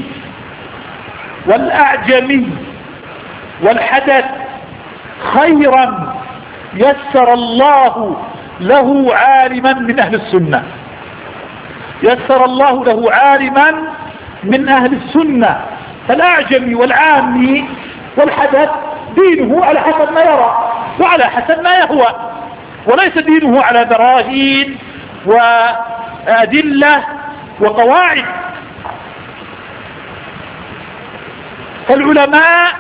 والأعجمي والحدث خيرا يسر الله له عالما من أهل السنة. فالأعجمي والعامي والحدث دينه على حسب ما يرى وعلى حسب ما يهوى، وليس دينه على براهين وأدلة وقواعد. فالعلماء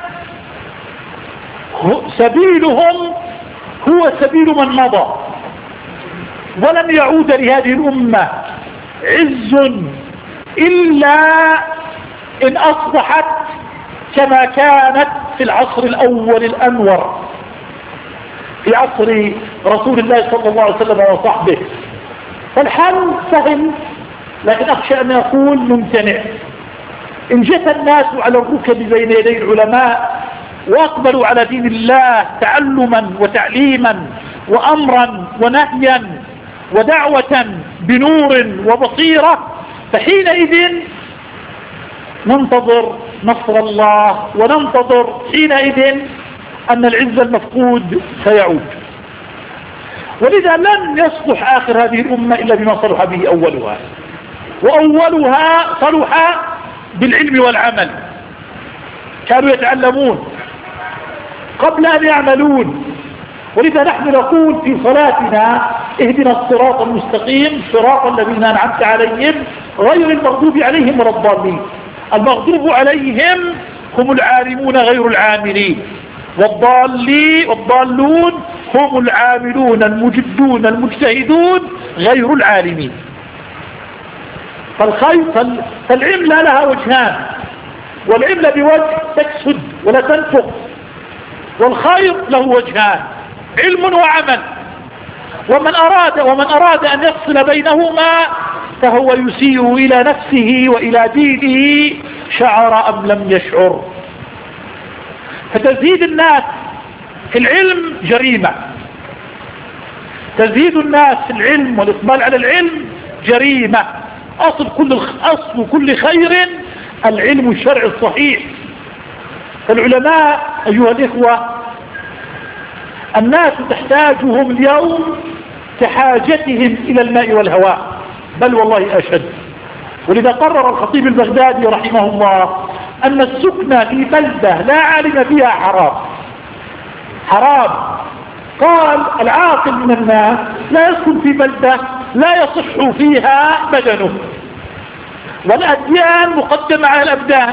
سبيلهم هو سبيل من مضى، ولن يعود لهذه الأمة عز إلا إن أصبحت كما كانت في العصر الأول الأنور، في عصر رسول الله صلى الله عليه وسلم وصحبه. فالحال سهل، لكن أخشى أن يكون ممتنع. إن جثى الناس على الركب بين يدي العلماء وأقبلوا على دين الله تعلما وتعليما وأمرا ونهيا ودعوة بنور وبصيرة، فحينئذ ننتظر نصر الله، وننتظر حينئذ أن العز المفقود سيعود. ولذا لن يصلح آخر هذه الأمة إلا بما صلح به أولها، وأولها صلح بالعلم والعمل. كانوا يتعلمون قبل أن يعملون. ولذا نحن نقول في صلاتنا: اهدنا الصراط المستقيم صراط الذين أنعمت عليهم غير المغضوب عليهم ولا الضالين. المغضوب عليهم هم العالمون غير العاملين، والضالون هم العاملون المجدون المجتهدون غير العالمين. فالعملة لها وجهان، والعملة بوجه تكسد ولا تنفق، والخير له وجهان علم وعمل. ومن أراد أن يفصل بينهما فهو يسيء إلى نفسه وإلى دينه شعر أم لم يشعر. فتزيد الناس في العلم جريمة، تزيد الناس في العلم والإقبال على العلم جريمة. أصل كل خير العلم الشرعي الصحيح. فالعلماء أيها الإخوة الناس تحتاجهم اليوم كحاجتهم إلى الماء والهواء، بل والله أشد. ولذا قرر الخطيب البغدادي رحمه الله أن السكن في بلدة لا عالم فيها حرام. قال العاقل من الناس لا يسكن في بلدة لا يصح فيها بدنه، والأديان مقدمة على الأبدان.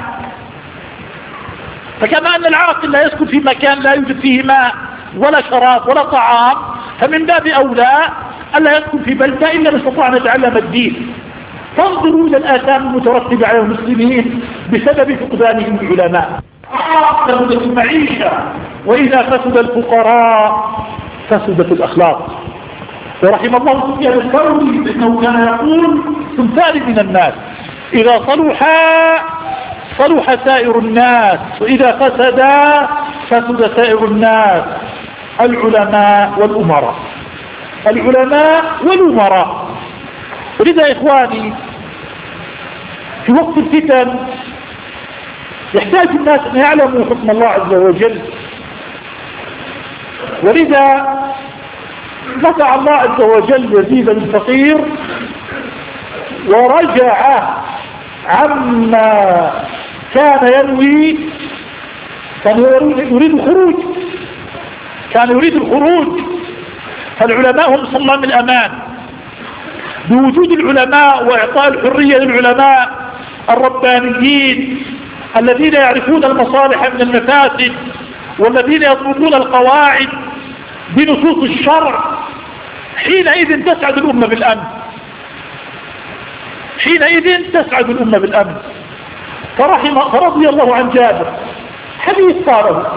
فكما أن العاقل لا يسكن في مكان لا يوجد فيه ماء ولا شراب ولا طعام، فمن باب أولى ألا يسكن في بلدة إلا أن نستطيع أن نتعلم الدين. فانظروا إلى الآثام المترتبة على المسلمين بسبب فقدانهم العلماء. فسدت المعيشة، وإذا فسد الفقراء فسدت الأخلاق. ورحم الله سفيان الثوري إنه كان يقول صنفان من الناس إذا صلح سائر الناس، وإذا فسد سائر الناس: العلماء والأمراء. ولذا إخواني في وقت الفتن يحتاج الناس أن يعلموا حكم الله عز وجل. ولذا نفع الله عز وجل يزيد الفقير ورجع عما كان ينوي. كان يريد الخروج. فالعلماء هم صمام الأمان. بوجود العلماء وإعطاء الحرية للعلماء الربانيين الذين يعرفون المصالح من المفاسد، والذين يضبطون القواعد بنصوص الشرع، حينئذ تسعد الأمة بالأمن. فرضي الله عن جابر حديث صاره،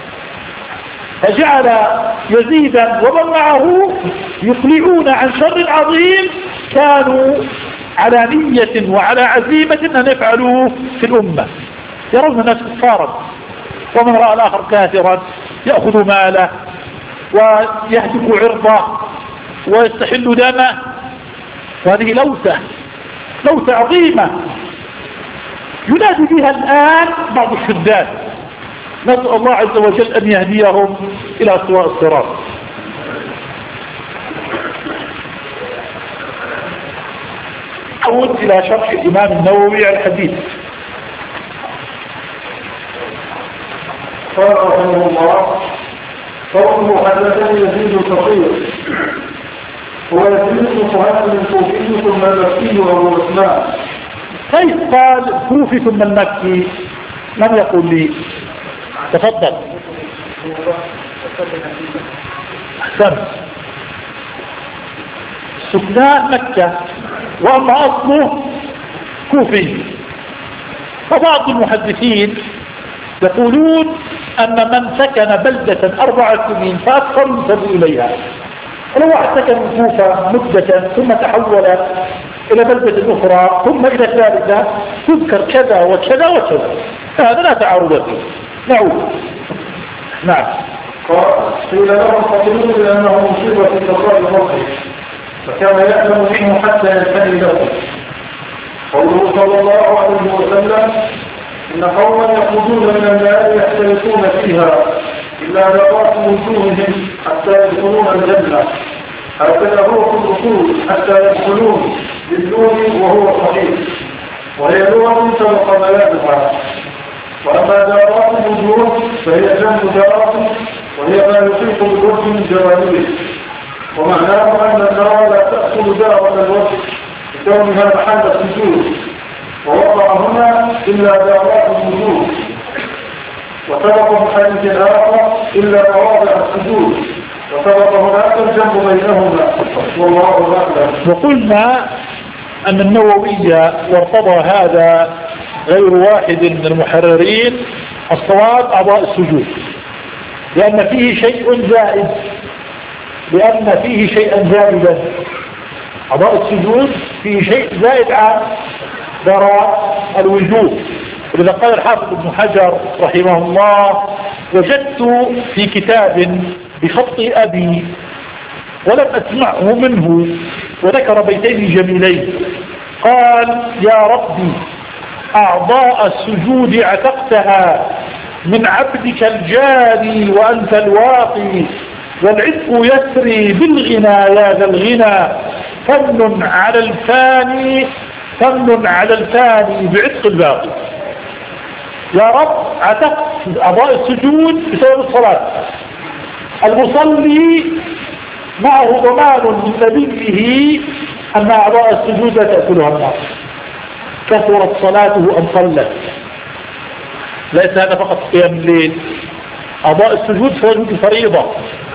فجعل يزيدا ومن معه يقلعون عن شر عظيم كانوا على نية وعلى عزيمة أن يفعلوه في الأمة. يرون الناس كفارا، ومن رأى الآخر كافرا يأخذ ماله ويهتك عرضه ويستحل دمه. وهذه لوثة عظيمة ينادي بها الآن بعض الشداد. نسأل الله عز وجل أن يهديهم إلى سواء الصراط. أعود إلى شرح الإمام النووي على الحديث. قال رحمه الله: قوله حدثني يزيد الفقير هو يزيد صهيب الكوفي ثم المكي وابو عثمان. كيف قال كوفي ثم المكي؟ لم يقل لي. تفضل. أحسن. سكنان مكة، وأما أصله كوفي. فبعض المحدثين يقولون أن من سكن بلدة 4 سنين فأكثر ينسب إليها. ولو واحد سكن كوفة مدة ثم تحول إلى بلدة أخرى ثم إلى ثالثة تذكر كذا وكذا وكذا، فهذا لا تعارض فيه. نعود. نعم. قيل له الخطيب لأنه مصيبة في تقاء مصر، فكان يألم منه حتى ينتهي له. قوله صلى الله عليه وسلم: إن قوما يخرجون من النار يختلفون فيها إلا بقاء وجوههم حتى يدخلون الجنة، هكذا هو في الرسول حتى يدخلون بالدون وهو صحيح، وهي لغة سبق بيانها. وأما دارات الوجوه فهي جنب دارات، وهي ما يحيط بالوجه من جوانبه. ومعناه أن النار لا تأكل دعوة الوجه كونها محل السجود، ووقع هنا إلا دعوات الوجود، وسبق في حديث آخر إلا مواضع السجود، وسبق هناك الجنب بينهما، والله أعلم. وقلنا أن النووي وارتضى هذا غير واحد من المحررين الصواب أعضاء السجود، لأن فيه شيء زائد، لأن فيه شيئا زائدا. أعضاء السجود فيه شيء زائد عن براء الوجوب. ولذا قال الحافظ ابن حجر رحمه الله: وجدت في كتاب بخط أبي ولم أسمعه منه، وذكر بيتين جميلين، قال: يا ربي أعضاء السجود عتقتها من عبدك الجاري وأنت الواقي، والعتق يسري بالغنى يا ذا الغنى، فمن على الفاني بعتق الباقي. يا رب عتقت أعضاء السجود بسبب الصلاة. المصلي معه ضمان من نبيه أن أعضاء السجود لا تأكلها النار، كثرت صلاته أم قلت. ليس هذا فقط قيام الليل، أعضاء السجود سجود الفريضة.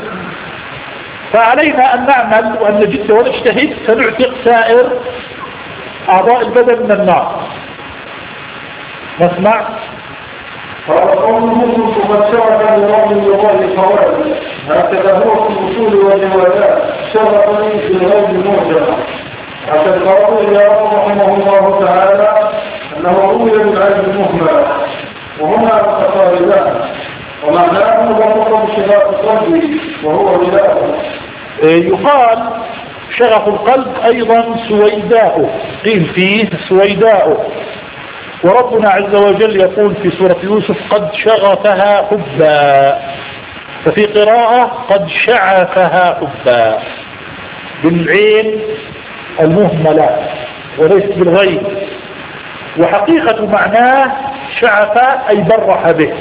فعلينا أن نعمل وأن نجد ونجتهد فنعتق سائر أعضاء البدن من النار. نسمع. قال قوله قد شرف لرب الله فوائد، هكذا هو في الأصول والروايات، شرفني في الغيب المعجمة. حتى القاضي رحمه الله تعالى أنه روي بالعلم المهمل، وهما متقاربان، ومعناه ضبط بشغاف القلب وهو ولاءه. يقال شغف القلب أيضا سويداء، قيل فيه سويداء. وربنا عز وجل يقول في سورة يوسف: قد شغفها حبا، ففي قراءة قد شعفها حبا بالعين المهملة وليس بالغين. وحقيقة معناه شعف أي برح به،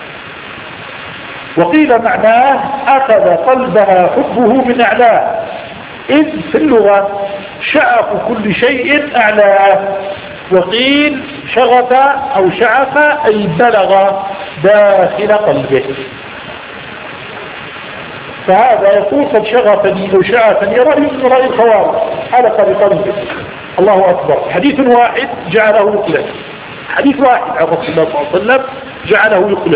وقيل معناه أخذ قلبها حبه من أعلاه، إذ في اللغة شعف كل شيء أعلاه. وقيل شغف أو شعف أي بلغ داخل قلبه. فهذا يقول قد شغفني أو شعفني رأي من رأي الخوارج، حلق بقلبه. الله أكبر. حديث واحد جعله يقلع، حديث واحد عن رسول الله صلى الله عليه وسلم جعله يقلع.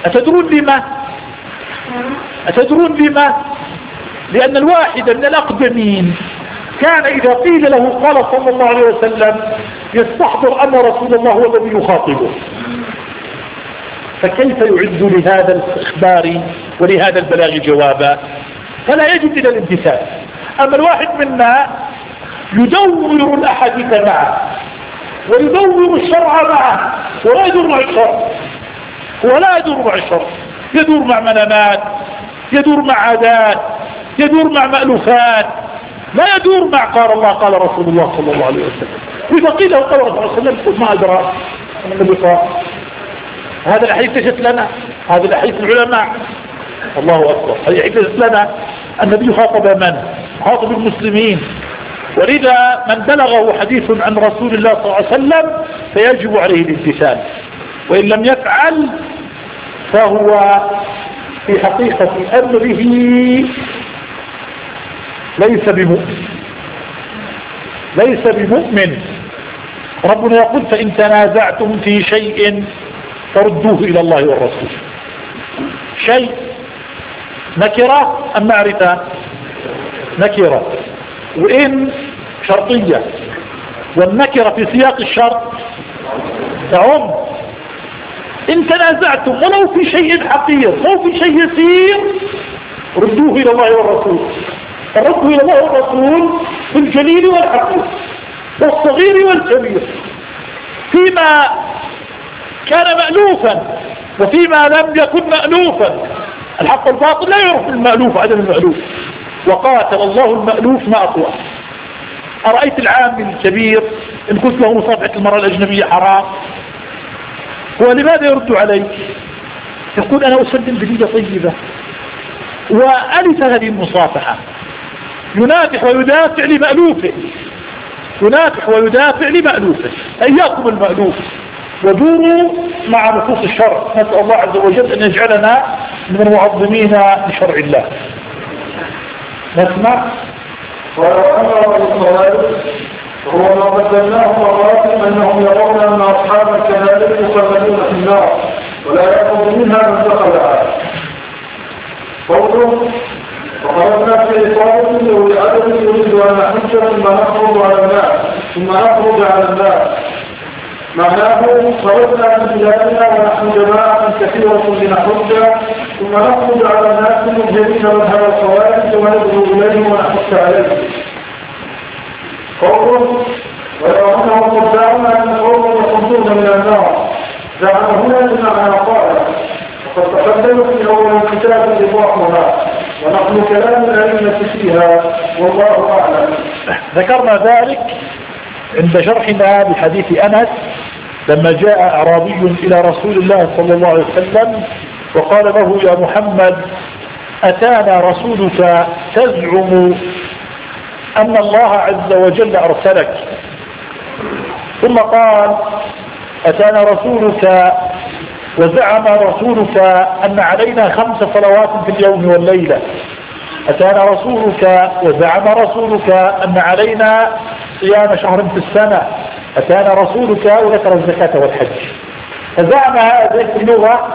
أتدرون لما؟ لأن الواحد من الأقدمين كان إذا قيل له قال صلى الله عليه وسلم يستحضر أن رسول الله هو الذي يخاطبه، فكيف يعد لهذا الإخبار ولهذا البلاغ جوابا؟ فلا يجب إلى الامتثال. أما الواحد منا يدور الأحاديث معه ويدور الشرع معه ولا يدور مع الشرع، يدور مع منامات، يدور مع عادات، يدور مع مألوفات، لا يدور مع قال الله قال رسول الله صلى الله عليه وسلم. إذا قيل له قال رسول الله صلى الله عليه وسلم ما أدرى النبي قال. هذا الحديث ليست لنا، هذا الحديث العلماء. الله أكبر. هذه الحديث ليست لنا. النبي خاطب من؟ خاطب المسلمين. ولذا من بلغه حديث عن رسول الله صلى الله عليه وسلم فيجب عليه الامتثال، وإن لم يفعل فهو في حقيقة أمره ليس بمؤمن. ربنا يقول: فإن تنازعتم في شيء فردوه إلى الله والرسول. شيء نكرة أم معرفة؟ نكرة، وإن شرطية، والنكرة في سياق الشرط تعم. إن تنازعتم ولو في شيء حقير ولو في شيء يسير ردوه إلى الله والرسول. الرد إلى الله والرسول في الجليل والحقير والصغير والكبير، فيما كان مألوفا وفيما لم يكن مألوفا. الحق والباطل لا يعرف المألوف عدم المألوف، وقاتل الله المألوف ما أقوى. أرأيت العام الكبير إن قلت له مصافحة المرأة الأجنبية حرام، هو لماذا يرد عليك؟ يقول: أنا أسلم بنية طيبة وألف هذه المصافحة، ينافح ويدافع لمألوفه، ينافح ويدافع لمألوفه. إياكم المألوف ودوروا مع نصوص الشرع. نسأل الله عز وجل أن يجعلنا من المعظمين لشرع الله. نسمع. وأمر بالصواب هو ما قدمناه مرات أنهم يرون أن أصحاب الكبائر يخلدون في النار ولا يأخذ منها من دخلها. قوله وخرجنا في إصابة ولعدد يريد أن نحج ثم نخرج على الناس. معناه خرجنا من بلادنا ونحن جماعة كثيرة لنحج ثم نخرج على الناس مجرمين مذهب الخوارج وندعو إليه ونحث عليه. قوله ولو أنهم قدامنا أن قوم يخرجون من النار زعم هنا بمعنى قال وقد تقدم في أول الكتاب إيضاحها ونحن كلام الأئمة فيها والله أعلم. ذكرنا ذلك عند شرحنا بحديث أنس لما جاء أعرابي إلى رسول الله صلى الله عليه وسلم وقال له يا محمد أتانا رسولك تزعم أن الله عز وجل أرسلك، ثم قال أتانا رسولك وزعم رسولك أن علينا 5 صلوات في اليوم والليلة، أتانا رسولك وزعم رسولك أن علينا صيام شهر في السنة، أتانا رسولك وذكر الزكاة والحج. فزعم هذه اللغة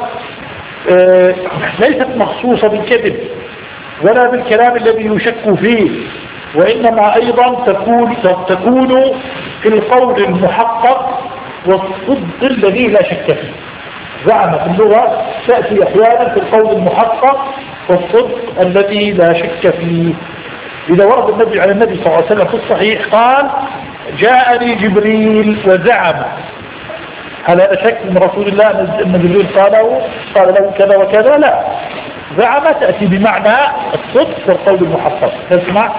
ليست مخصوصة بالكذب ولا بالكلام الذي يشك فيه، وإنما أيضا تكون في القول المحقق والصدق الذي لا شك فيه. زعم في اللغة تأتي أحيانا في القول المحقق والصدق الذي لا شك فيه. إذا ورد النبي على النبي صلى الله عليه وسلم في الصحيح قال جاءني جبريل وزعم، هل هذا شك من رسول الله أن جبريل قال له كذا وكذا؟ لا، زعم تأتي بمعنى الصدق والقول المحقق. تسمع.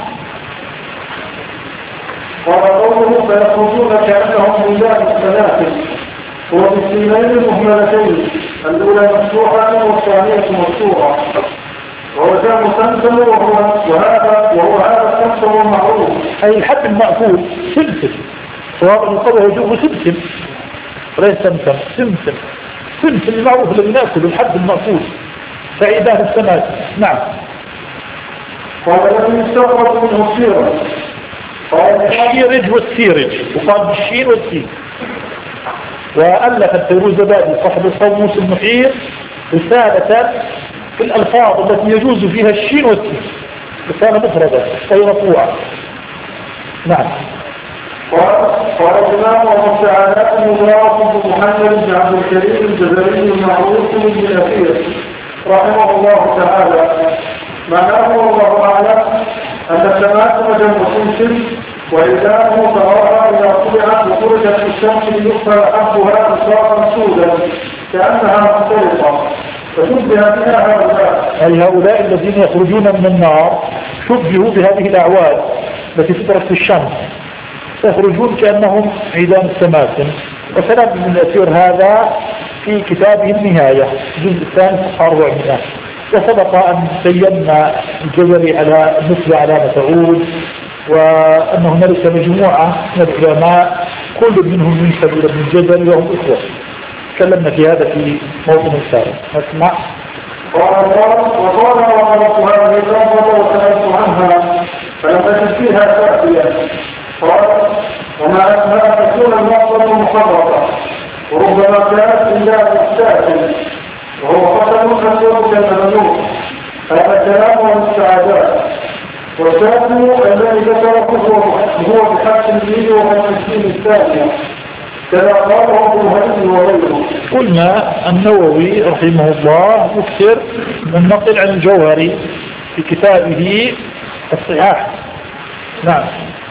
قال قوله فيخرجون كأنهم بلاد السلاسل هو بالسينين المهملتين الأولى مفتوحة والثانية مفتوحة وهو جاء مسلسل وهو هذا السمسم المعروف أي الحب المأكول سمسم، سواء القوة يجوه سمسم وليس سمسم، سمسم المعروف الذي نأكل الحب المأكول فإذا السماء. نعم. قال الذي يستغرب منه السيرة الشيرج والسيرج وقال بالشين والسين. وألف الفيروزبادي صاحب القاموس المحيط رسالة في الألفاظ التي يجوز فيها الشين والسين، رسالة مفردة أي رفوعة. نعم. قال الإمام أبو سعادات المبارك بن محمد بن عبد الكريم الجزري المعروف بن الأثير رحمه الله تعالى معناه والله أعلم أن التماثل جمع سمسم وإذانه تراها إذا طلعت وخرجت في الشمس ليخفى حبها إصابا سودا كأنها مختلطة فشبه بها هؤلاء، أي هؤلاء الذين يخرجون من النار شبهوا بهذه الأعواد التي تدرك في الشمس، يخرجون كأنهم عيدان السماسم. وكلام ابن الأثير هذا في كتابه النهاية الجزء الثاني صفحة 400. وسبق أن بينا الجزري على مثل علامة عود وأن هنالك مجموعة من العلماء كل منهم ينسب إلى ابن الجزري وهم إخوة. تكلمنا في هذا في موطن الثالث. نسمع. وقال وقالت هذه الرغبة وسألت عنها فلم تجد فيها كافية. قال وما أسماء تكون المقصد مخرطة وربما كانت إلا مستاكل وهو قتل أسود كالممنوع. هذا الكلام والسعادات والشاكل الذي ذكره هو بحق الدين وحق الثانية كما قاله ابن هدي وغيره. قلنا النووي رحمه الله يكثر من نقل عن الجوهري في كتابه الصحاح. نعم.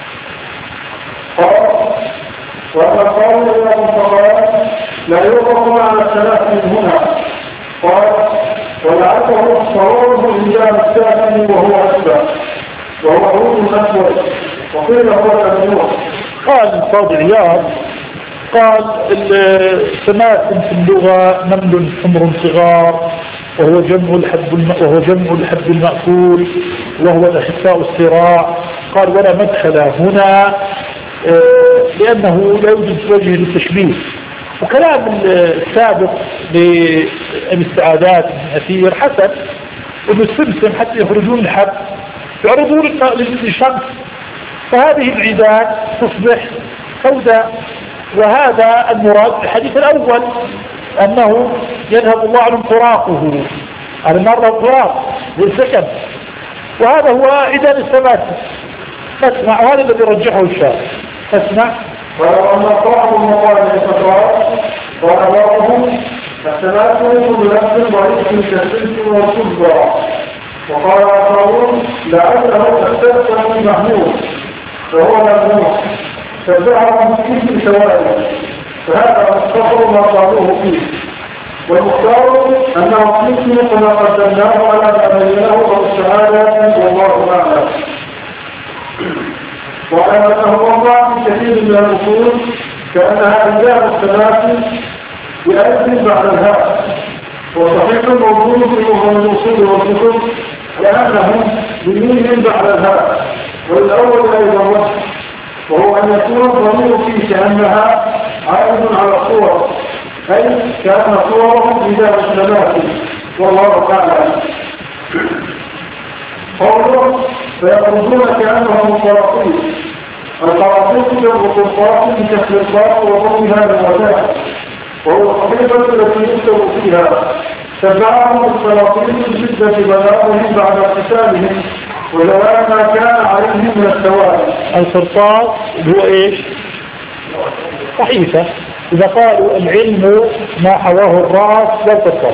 وأما قال إلى الفقراء لا يوقف مع الثلاث من هنا. قال ولعله صوره إلى الساكن وهو أسباب وهو عود أسود وقيل هو الممنوع. قال القاضي عياض قال السماسم في اللغة نمل حمر صغار وهو جمع الحب المأكول وهو الأخفاء الصراع. قال ولا مدخل هنا لأنه لا يوجد وجه للتشبيه. وكلام السابق لأبي السعادات بن أثير حسن ابن السمسم حتى يخرجون الحب يعرضون للشمس، فهذه العيدان تصبح سوداء. وهذا المراد في الحديث الأول أنه يذهب الله عنهم فراقه، على النار له فراق للسكن، وهذا هو عيدان السمات. فاسمع، وهذا الذي رجحه الشافعي. فاسمع. ولو أن صاحب المقال لفترات وأبوابهم السمات كل نفس ضعيف كالسلس والكبرى. وقال آخرون لعله السلس من محمود فهو ممنوع فجعل مسكين سوائل، فهذا مستقر ما قالوه فيه. والمختار أنه يمكن كما قدمناه على ما بينه والشهادات والله أعلم. وعلى أنه وضع في كثير من الأصول كأنها أجزاء الثلاث بألف بعد الهاء، وصحيح الموجود في مهم الأصول والكتب لأنهم بميم بعد الهاء. والأول أيضا وجه، وهو أن يكون الضمير فيه كأنها عائد على الصور، أي كأن صورهم إذا الثلاث والله تعالى. قوله فيخرجون كأنهم القراطيس. القراطيس جمع قرطاس بكسر القاف وضمها بالوداع، وهو الحقيقة التي يكتب فيها. تبعهم القراطيس بشدة بلاغهم بعد اقتتالهم وزوال ما كان عليهم من السواد. القرطاس هو ايش؟ صحيفة. إذا قالوا العلم ما حواه الرأس لا القرطاس.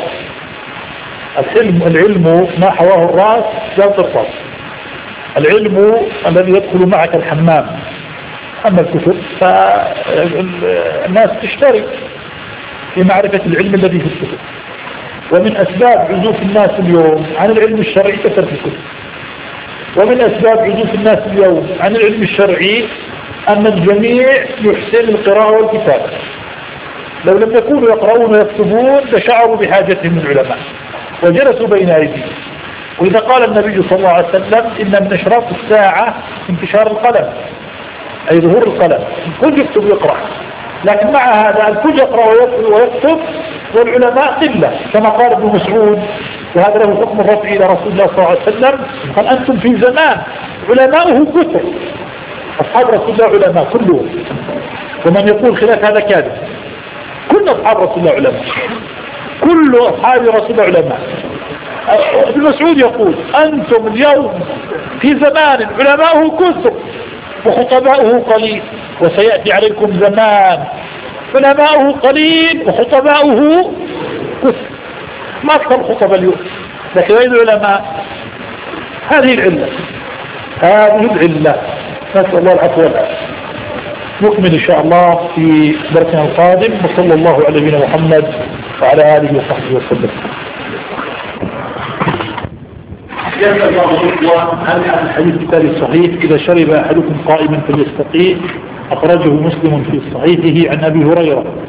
العلم ما حواه الرأس لا القرطاس. العلم الذي يدخل معك الحمام. أما الكتب فالناس تشترك في معرفة العلم الذي في الكتب. ومن أسباب عزوف الناس اليوم عن العلم الشرعي كثرة الكتب. ومن أسباب عزوف الناس اليوم عن العلم الشرعي أن الجميع يحسن القراءة والكتابة. لو لم يكونوا يقرؤون ويكتبون لشعروا بحاجتهم العلماء وجلسوا بين أيديهم. وإذا قال النبي صلى الله عليه وسلم إن من أشراط الساعة انتشار القلم، أي ظهور القلم، الكل يكتب ويقرأ. لكن مع هذا الكل يقرأ ويكتب والعلماء قلة، كما قال ابن مسعود، وهذا له حكم الرفع إلى رسول الله صلى الله عليه وسلم، قال أنتم في زمان علماؤه كثر. أصحاب رسول الله علماء كلهم، ومن يقول خلاف هذا كاذب. كل أصحاب رسول الله علماء، كل أصحاب رسول الله علماء. ابن مسعود يقول أنتم اليوم في زمان علماؤه كثر وخطباؤه قليل، وسيأتي عليكم زمان علماؤه قليل وخطباؤه كثر. ما أكثر الخطباء اليوم، لكن أين العلماء؟ هذه العلة، هذه العلة. نسأل الله العفو والعافية. نكمل إن شاء الله في درسنا القادم، وصلى الله على نبينا محمد وعلى آله وصحبه وسلم. يسأل الله عن الحديث التالي الصحيح: إذا شرب أحدكم قائما فليستقيم. أخرجه مسلم في صحيحه عن أبي هريرة